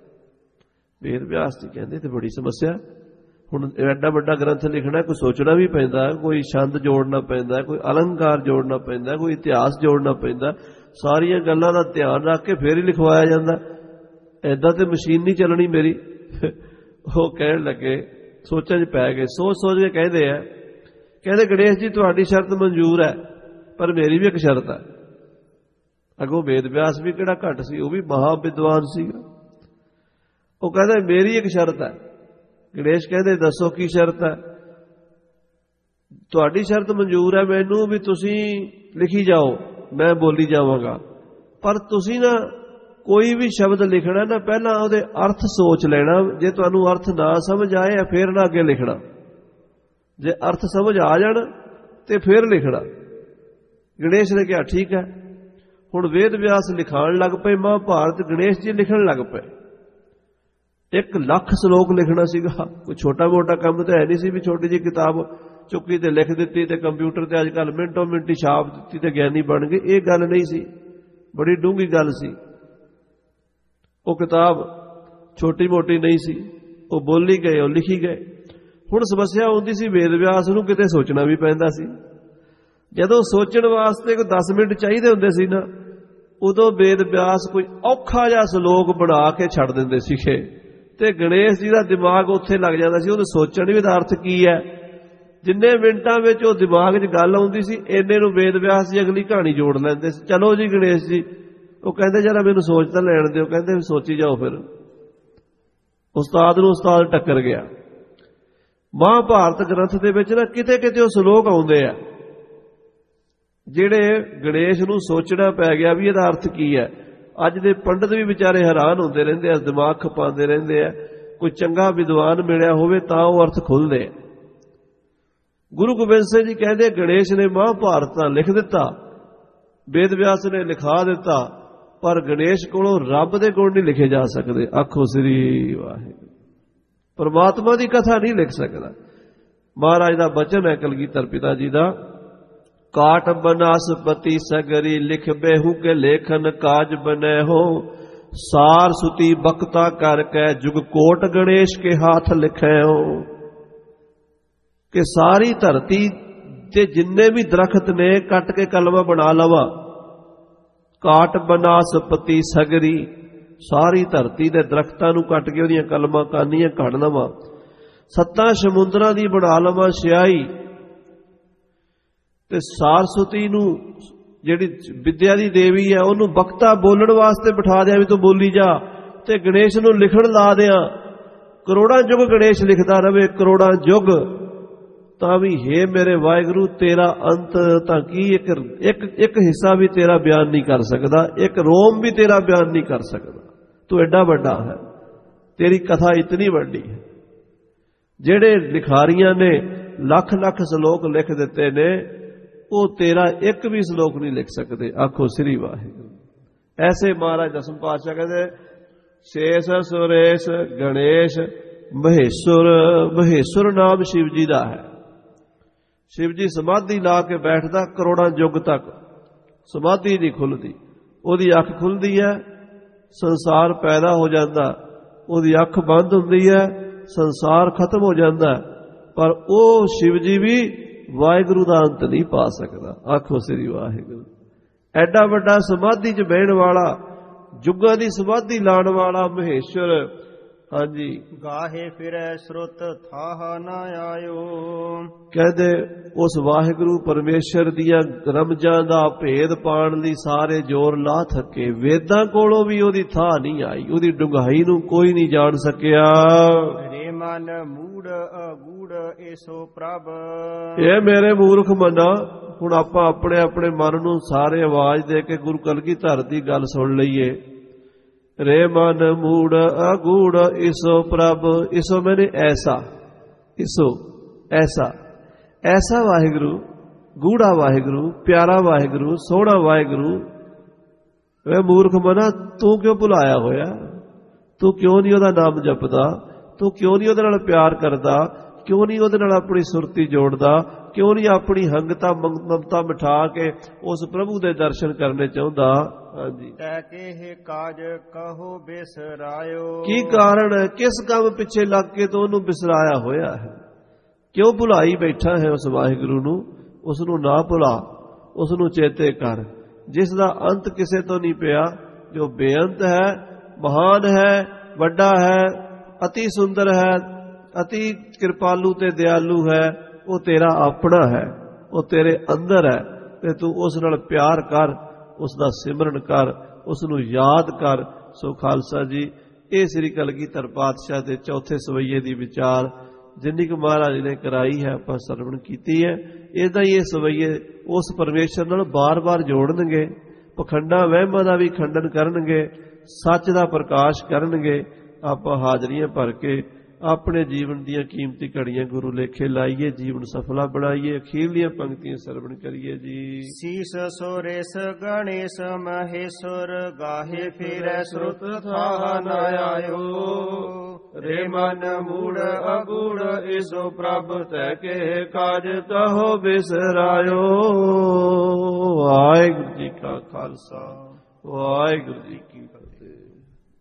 S1: ਵੇਦ ਵਿਆਸ ਜੀ ਕਹਿੰਦੇ ਤੇ ਬੜੀ ਸਮੱਸਿਆ, ਹੁਣ ਐਡਾ ਵੱਡਾ ਗ੍ਰੰਥ ਲਿਖਣਾ, ਕੋਈ ਸੋਚਣਾ ਵੀ ਪੈਂਦਾ, ਕੋਈ ਛੰਦ ਜੋੜਨਾ ਪੈਂਦਾ, ਕੋਈ ਅਲੰਕਾਰ ਜੋੜਨਾ ਪੈਂਦਾ, ਕੋਈ ਇਤਿਹਾਸ ਜੋੜਨਾ ਪੈਂਦਾ, ਸਾਰੀਆਂ ਗੱਲਾਂ ਦਾ ਧਿਆਨ ਰੱਖ ਕੇ ਫੇਰ ਹੀ ਲਿਖਵਾਇਆ ਜਾਂਦਾ। ਐਦਾਂ ਤੇ ਮਸ਼ੀਨ ਨਹੀਂ ਚੱਲਣੀ ਮੇਰੀ। ਉਹ ਕਹਿਣ ਲੱਗੇ, ਸੋਚਾਂ 'ਚ ਪੈ ਗਏ, ਸੋਚ ਸੋਚ ਕੇ ਕਹਿੰਦੇ ਆ, ਕਹਿੰਦੇ ਗਣੇਸ਼ ਜੀ ਤੁਹਾਡੀ ਸ਼ਰਤ ਮਨਜ਼ੂਰ ਹੈ, ਪਰ ਮੇਰੀ ਵੀ ਇੱਕ ਸ਼ਰਤ ਹੈ। ਅੱਗੋਂ ਵੇਦ ਵਿਆਸ ਵੀ ਕਿਹੜਾ ਘੱਟ ਸੀ, ਉਹ ਵੀ ਮਹਾ ਵਿਦਵਾਨ ਸੀਗਾ। ਉਹ ਕਹਿੰਦਾ ਮੇਰੀ ਇੱਕ ਸ਼ਰਤ ਹੈ। ਗਣੇਸ਼ ਕਹਿੰਦੇ ਦੱਸੋ ਕੀ ਸ਼ਰਤ ਹੈ। ਤੁਹਾਡੀ ਸ਼ਰਤ ਮਨਜ਼ੂਰ ਹੈ ਮੈਨੂੰ ਵੀ ਤੁਸੀਂ ਲਿਖੀ ਜਾਓ, ਮੈਂ ਬੋਲੀ ਜਾਵਾਂਗਾ, ਪਰ ਤੁਸੀਂ ਨਾ ਕੋਈ ਵੀ ਸ਼ਬਦ ਲਿਖਣਾ ਨਾ ਪਹਿਲਾਂ ਉਹਦੇ ਅਰਥ ਸੋਚ ਲੈਣਾ। ਜੇ ਤੁਹਾਨੂੰ ਅਰਥ ਨਾ ਸਮਝ ਆਏ ਫਿਰ ਨਾ ਅੱਗੇ ਲਿਖਣਾ, ਜੇ ਅਰਥ ਸਮਝ ਆ ਜਾਣ ਤੇ ਫਿਰ ਲਿਖਣਾ। ਗਣੇਸ਼ ਨੇ ਕਿਹਾ ਠੀਕ ਹੈ। ਹੁਣ ਵੇਦ ਵਿਆਸ ਲਿਖਾਣ ਲੱਗ ਪਏ, ਮਹਾਭਾਰਤ ਗਣੇਸ਼ ਜੀ ਲਿਖਣ ਲੱਗ ਪਏ। ਇੱਕ ਲੱਖ ਸ਼ਲੋਕ ਲਿਖਣਾ ਸੀਗਾ, ਕੋਈ ਛੋਟਾ ਮੋਟਾ ਕੰਮ ਤਾਂ ਹੈ ਨਹੀਂ ਸੀ ਵੀ ਛੋਟੀ ਜਿਹੀ ਕਿਤਾਬ ਚੁੱਕੀ ਤੇ ਲਿਖ ਦਿੱਤੀ ਤੇ ਕੰਪਿਊਟਰ ਤੇ ਅੱਜ ਕੱਲ੍ਹ ਮਿੰਟੋ ਮਿੰਟੀ ਛਾਪ ਦਿੱਤੀ ਤੇ ਗਿਆਨੀ ਬਣ ਗਏ। ਇਹ ਗੱਲ ਨਹੀਂ ਸੀ, ਬੜੀ ਡੂੰਘੀ ਗੱਲ ਸੀ। ਉਹ ਕਿਤਾਬ ਛੋਟੀ ਮੋਟੀ ਨਹੀਂ ਸੀ, ਉਹ ਬੋਲੀ ਗਏ, ਉਹ ਲਿਖੀ ਗਏ। ਹੁਣ ਸਮੱਸਿਆ ਆਉਂਦੀ ਸੀ ਵੇਦ ਵਿਆਸ ਨੂੰ ਕਿਤੇ ਸੋਚਣਾ ਵੀ ਪੈਂਦਾ ਸੀ। ਜਦੋਂ ਸੋਚਣ ਵਾਸਤੇ ਕੋਈ ਦਸ ਮਿੰਟ ਚਾਹੀਦੇ ਹੁੰਦੇ ਸੀ ਨਾ, ਉਦੋਂ ਵੇਦ ਵਿਆਸ ਕੋਈ ਔਖਾ ਜਿਹਾ ਸ਼ਲੋਕ ਬਣਾ ਕੇ ਛੱਡ ਦਿੰਦੇ ਸੀਗੇ ਤੇ ਗਣੇਸ਼ ਜੀ ਦਾ ਦਿਮਾਗ ਉੱਥੇ ਲੱਗ ਜਾਂਦਾ ਸੀ। ਉਹਦੇ ਸੋਚਣ ਵੀ ਦਾ ਅਰਥ ਕੀ ਹੈ। ਜਿੰਨੇ ਮਿੰਟਾਂ ਵਿੱਚ ਉਹ ਦਿਮਾਗ 'ਚ ਗੱਲ ਆਉਂਦੀ ਸੀ, ਇੰਨੇ ਨੂੰ ਵੇਦ ਵਿਆਸ ਜੀ ਅਗਲੀ ਕਹਾਣੀ ਜੋੜ ਲੈਂਦੇ ਸੀ। ਚਲੋ ਜੀ ਗਣੇਸ਼ ਜੀ, ਉਹ ਕਹਿੰਦੇ ਜਰਾ ਮੈਨੂੰ ਸੋਚ ਤਾਂ ਲੈਣ ਦਿਓ। ਕਹਿੰਦੇ ਸੋਚੀ ਜਾਓ। ਫਿਰ ਉਸਤਾਦ ਨੂੰ ਉਸਤਾਦ ਟੱਕਰ ਗਿਆ। ਮਹਾਭਾਰਤ ਗ੍ਰੰਥ ਦੇ ਵਿੱਚ ਨਾ ਕਿਤੇ ਕਿਤੇ ਉਹ ਸ਼ਲੋਕ ਆਉਂਦੇ ਆ ਜਿਹੜੇ ਗਣੇਸ਼ ਨੂੰ ਸੋਚਣਾ ਪੈ ਗਿਆ ਵੀ ਇਹਦਾ ਅਰਥ ਕੀ ਹੈ। ਅੱਜ ਦੇ ਪੰਡਤ ਵੀ ਵਿਚਾਰੇ ਹੈਰਾਨ ਹੁੰਦੇ ਰਹਿੰਦੇ ਆ, ਦਿਮਾਗ ਖਪਾਉਂਦੇ ਰਹਿੰਦੇ ਆ। ਕੋਈ ਚੰਗਾ ਵਿਦਵਾਨ ਮਿਲਿਆ ਹੋਵੇ ਤਾਂ ਉਹ ਅਰਥ ਖੁੱਲ੍ਹਦੇ ਆ। ਗੁਰੂ ਗੋਬਿੰਦ ਸਿੰਘ ਜੀ ਕਹਿੰਦੇ ਗਣੇਸ਼ ਨੇ ਮਹਾਭਾਰਤ ਤਾਂ ਲਿਖ ਦਿੱਤਾ, ਵੇਦ ਵਿਆਸ ਨੇ ਲਿਖਾ ਦਿੱਤਾ, ਪਰ ਗਣੇਸ਼ ਕੋਲੋਂ ਰੱਬ ਦੇ ਗੁਣ ਨਹੀਂ ਲਿਖੇ ਜਾ ਸਕਦੇ। ਆਖੋ ਸ੍ਰੀ ਵਾਹਿਗੁਰੂ। ਪਰਮਾਤਮਾ ਦੀ ਕਥਾ ਨਹੀਂ ਲਿਖ ਸਕਦਾ। ਮਹਾਰਾਜ ਦਾ ਬਚਨ ਹੈ ਕਲਗੀਧਰ ਪਿਤਾ ਜੀ ਦਾ, ਕਾਟ ਬਨਾਸਪਤੀ ਸਗਰੀ ਲਿਖ ਬੇਹੂ ਕੇ ਲੇਖਨ ਕਾਜ ਬਨੇ ਹੋ, ਸਾਰ ਸੁਤੀ ਬਖਤਾ ਕਰਕੇ ਜੁਗ ਕੋਟ ਗਣੇਸ਼ ਕੇ ਹਾਥ ਲਿਖੇ ਹੋ। ਕਿ ਸਾਰੀ ਧਰਤੀ ਤੇ ਜਿੰਨੇ ਵੀ ਦਰਖਤ ਨੇ ਕੱਟ ਕੇ ਕਲਮਾ ਬਣਾ ਲਵਾਂ। ਕਾਟ ਬਨਾਸਪਤੀ ਸਗਰੀ, ਸਾਰੀ ਧਰਤੀ ਦੇ ਦਰਖਤਾਂ ਨੂੰ ਕੱਟ ਕੇ ਉਹਦੀਆਂ ਕਲਮਾਂ ਕਾਨੀਆਂ ਕੱਢ ਲਵਾਂ। ਸੱਤਾਂ ਸਮੁੰਦਰਾਂ ਦੀ ਬਣਾ ਲਵਾਂ ਸਿਆਹੀ, ਤੇ ਸਾਰਸਵਤੀ ਨੂੰ ਜਿਹੜੀ ਵਿਦਿਆ ਦੀ ਦੇਵੀ ਹੈ ਉਹਨੂੰ ਬਖਤਾ ਬੋਲਣ ਵਾਸਤੇ ਬਿਠਾ ਦਿਆਂ ਵੀ ਤੂੰ ਬੋਲੀ ਜਾ, ਤੇ ਗਣੇਸ਼ ਨੂੰ ਲਿਖਣ ਲਾ ਦਿਆਂ। ਕਰੋੜਾਂ ਯੁੱਗ ਗਣੇਸ਼ ਲਿਖਦਾ ਰਵੇ, ਕਰੋੜਾਂ ਯੁੱਗ, ਤਾਂ ਵੀ ਹੇ ਮੇਰੇ ਵਾਹਿਗੁਰੂ ਤੇਰਾ ਅੰਤ ਤਾਂ ਕੀ, ਇੱਕ ਇੱਕ ਇੱਕ ਹਿੱਸਾ ਵੀ ਤੇਰਾ ਬਿਆਨ ਨਹੀਂ ਕਰ ਸਕਦਾ, ਇੱਕ ਰੋਮ ਵੀ ਤੇਰਾ ਬਿਆਨ ਨਹੀਂ ਕਰ ਸਕਦਾ। ਤੂੰ ਐਡਾ ਵੱਡਾ ਹੈ, ਤੇਰੀ ਕਥਾ ਇਤਨੀ ਵੱਡੀ ਹੈ। ਜਿਹੜੇ ਲਿਖਾਰੀਆਂ ਨੇ ਲੱਖ ਲੱਖ ਸ਼ਲੋਕ ਲਿਖ ਦਿੱਤੇ ਨੇ, ਉਹ ਤੇਰਾ ਇੱਕ ਵੀ ਸ਼ਲੋਕ ਨਹੀਂ ਲਿਖ ਸਕਦੇ। ਆਖੋ ਸ੍ਰੀ ਵਾਹਿਗੁਰੂ। ਐਸੇ ਮਹਾਰਾਜ ਦਸਮ ਪਾਤਸ਼ਾਹ ਕਹਿੰਦੇ ਸ਼ੇਸ਼ ਸੁਰੇਸ਼ ਗਣੇਸ਼ ਮਹੇਸ਼ਵਰ। ਮਹੇਸ਼ਵਰ ਨਾਮ ਸ਼ਿਵ ਜੀ ਦਾ ਹੈ। ਸ਼ਿਵ ਜੀ ਸਮਾਧੀ ਲਾ ਕੇ ਬੈਠਦਾ ਕਰੋੜਾਂ ਯੁੱਗ ਤੱਕ, ਸਮਾਧੀ ਨਹੀਂ ਖੁੱਲਦੀ। ਉਹਦੀ ਅੱਖ ਖੁੱਲਦੀ ਹੈ, ਸੰਸਾਰ ਪੈਦਾ ਹੋ ਜਾਂਦਾ, ਉਹਦੀ ਅੱਖ ਬੰਦ ਹੁੰਦੀ ਹੈ, ਸੰਸਾਰ ਖਤਮ ਹੋ ਜਾਂਦਾ। ਪਰ ਉਹ ਸ਼ਿਵ ਜੀ ਵੀ ਵਾਹਿਗੁਰੂ ਦਾ ਅੰਤ ਨਹੀਂ ਪਾ ਸਕਦਾ। ਆਖੋ ਸ੍ਰੀ ਵਾਹਿਗੁਰੂ। ਐਡਾ ਵੱਡਾ ਸਮਾਧੀ 'ਚ ਬਹਿਣ ਵਾਲਾ, ਜੁਗਾਂ ਦੀ ਸਮਾਧੀ ਲਾਉਣ ਵਾਲਾ ਮਹੇਸ਼ਵਰ। ਹਾਂਜੀ,
S2: ਗਾਹੇ ਫਿਰੈ ਸਰੁਤ ਥਾਹ ਨਾ ਆਇਓ।
S1: ਕਹਿੰਦੇ ਉਸ ਵਾਹਿਗੁਰੂ ਪਰਮੇਸ਼ਰ ਦੀਆਂ ਰਮਜਾਂ ਦਾ ਭੇਦ ਪਾਣ ਲਈ ਸਾਰੇ ਜ਼ੋਰ ਲਾ ਥੱਕੇ। ਵੇਦਾਂ ਕੋਲੋਂ ਵੀ ਉਹਦੀ ਥਾਂ ਨਹੀਂ ਆਈ, ਉਹਦੀ ਡੂੰਘਾਈ ਨੂੰ ਕੋਈ ਨਹੀਂ ਜਾਣ ਸਕਿਆ।
S2: ਰੇ ਮਨ ਮੂੜ ਅਗੂੜ ਏਸੋ ਪ੍ਰਭ।
S1: ਇਹ ਮੇਰੇ ਮੂਰਖ ਮਨਾ, ਹੁਣ ਆਪਾਂ ਆਪਣੇ ਆਪਣੇ ਮਨ ਨੂੰ ਸਾਰੇ ਆਵਾਜ਼ ਦੇ ਕੇ ਗੁਰੂ ਕਲਗੀਧਰ ਦੀ ਗੱਲ ਸੁਣ ਲਈਏ। ਰੇ ਮਨ ਮੂੜ ਅਗੂੜ ਇਸੋ ਪ੍ਰਭ। ਇਸੋ ਮੈਨੇ ਐਸਾ, ਇਸੋ ਐਸਾ, ਐਸਾ ਵਾਹਿਗੁਰੂ, ਗੂੜਾ ਵਾਹਿਗੁਰੂ, ਪਿਆਰਾ ਵਾਹਿਗੁਰੂ, ਸੋਹਣਾ ਵਾਹਿਗੁਰੂ। ਵੇ ਮੂਰਖ ਮਨਾ, ਤੂੰ ਕਿਉਂ ਭੁਲਾਇਆ ਹੋਇਆ? ਤੂੰ ਕਿਉਂ ਨਹੀਂ ਉਹਦਾ ਨਾਮ ਜਪਦਾ? ਤੂੰ ਕਿਉਂ ਨਹੀਂ ਉਹਦੇ ਨਾਲ ਪਿਆਰ ਕਰਦਾ? ਕਿਉਂ ਨਹੀਂ ਉਹਦੇ ਨਾਲ ਆਪਣੀ ਸੁਰਤੀ ਜੋੜਦਾ? ਕਿਉਂ ਨਹੀਂ ਆਪਣੀ ਹੰਗਤਾ ਮਮਤਾ ਮਿਠਾ ਕੇ ਉਸ ਪ੍ਰਭੂ ਦੇ ਦਰਸ਼ਨ ਕਰਨੇ ਚਾਹੁੰਦਾ? ਹਾਂਜੀ,
S2: ਤੈ ਕੇ ਕਾਜ ਕਹੋ ਬਿਸਰਾਇਓ।
S1: ਕੀ ਕਾਰਨ ਹੈ? ਕਿਸ ਕੰਮ ਪਿੱਛੇ ਲੱਗ ਕੇ ਤੂੰ ਉਹਨੂੰ ਬਿਸਰਾਇਆ ਹੋਇਆ ਹੈ? ਕਿਉਂ ਭੁਲਾਈ ਬੈਠਾ ਹੈ ਉਸ ਵਾਹਿਗੁਰੂ ਨੂੰ? ਉਸ ਨੂੰ ਨਾ ਭੁਲਾ, ਉਸ ਨੂੰ ਚੇਤੇ ਕਰ, ਜਿਸ ਦਾ ਅੰਤ ਕਿਸੇ ਤੋਂ ਨਹੀਂ ਪਿਆ, ਜੋ ਬੇਅੰਤ ਹੈ, ਮਹਾਨ ਹੈ, ਵੱਡਾ ਹੈ, ਅਤੀ ਸੁੰਦਰ ਹੈ, ਅਤੀ ਕਿਰਪਾਲੂ ਤੇ ਦਿਆਲੂ ਹੈ। ਉਹ ਤੇਰਾ ਆਪਣਾ ਹੈ, ਉਹ ਤੇਰੇ ਅੰਦਰ ਹੈ, ਤੇ ਤੂੰ ਉਸ ਨਾਲ ਪਿਆਰ ਕਰ, ਉਸ ਦਾ ਸਿਮਰਨ ਕਰ, ਉਸ ਨੂੰ ਯਾਦ ਕਰ। ਸੋ ਖਾਲਸਾ ਜੀ, ਇਹ ਸ੍ਰੀ ਕਲਗੀਧਰ ਪਾਤਸ਼ਾਹ ਦੇ ਚੌਥੇ ਸਵਈਏ ਦੀ ਵਿਚਾਰ ਜਿੰਨੀ ਕੁ ਮਹਾਰਾਜ ਨੇ ਕਰਾਈ ਹੈ, ਆਪਾਂ ਸਰਵਣ ਕੀਤੀ ਹੈ। ਇਹਦਾ ਹੀ ਇਹ ਸਵਈਏ ਉਸ ਪਰਮੇਸ਼ਰ ਨਾਲ ਬਾਰ-ਬਾਰ ਜੋੜਨਗੇ, ਪਖੰਡਾਂ ਵਹਿਮਾਂ ਦਾ ਵੀ ਖੰਡਨ ਕਰਨਗੇ, ਸੱਚ ਦਾ ਪ੍ਰਕਾਸ਼ ਕਰਨਗੇ। ਆਪਾਂ ਹਾਜ਼ਰੀਆਂ ਭਰ ਕੇ ਆਪਣੇ ਜੀਵਨ ਦੀਆਂ ਕੀਮਤੀ ਘੜੀਆਂ ਗੁਰੂ ਲੇਖੇ ਲਾਈਏ, ਜੀਵਨ ਸਫਲਾ ਬਣਾਈਏ। ਅਖੀਰਲੀਆਂ ਪੰਕਤੀਆਂ ਸਰਵਣ ਕਰੀਏ ਜੀ।
S2: ਸੀਸ ਸੁਰੇਸ਼ ਗਣੇਸ਼ ਮਹੇਸ਼ਵਰ। ਗਾਹੇ ਫਿਰੈ ਸਰੁਤ ਥਾਹ ਨਾ ਆਇਓ। ਰੇ ਮਨ ਮੂੜ ਅਗੂੜ ਏਸੋ ਪ੍ਰਭ। ਤੈ ਕੇ ਕਾਜ ਕਹੋ ਬਿਸਰਾਇਓ। ਵਾਹਿਗੁਰੂ ਜੀ ਕਾ ਖਾਲਸਾ, ਵਾਹਿਗੁਰੂ ਜੀ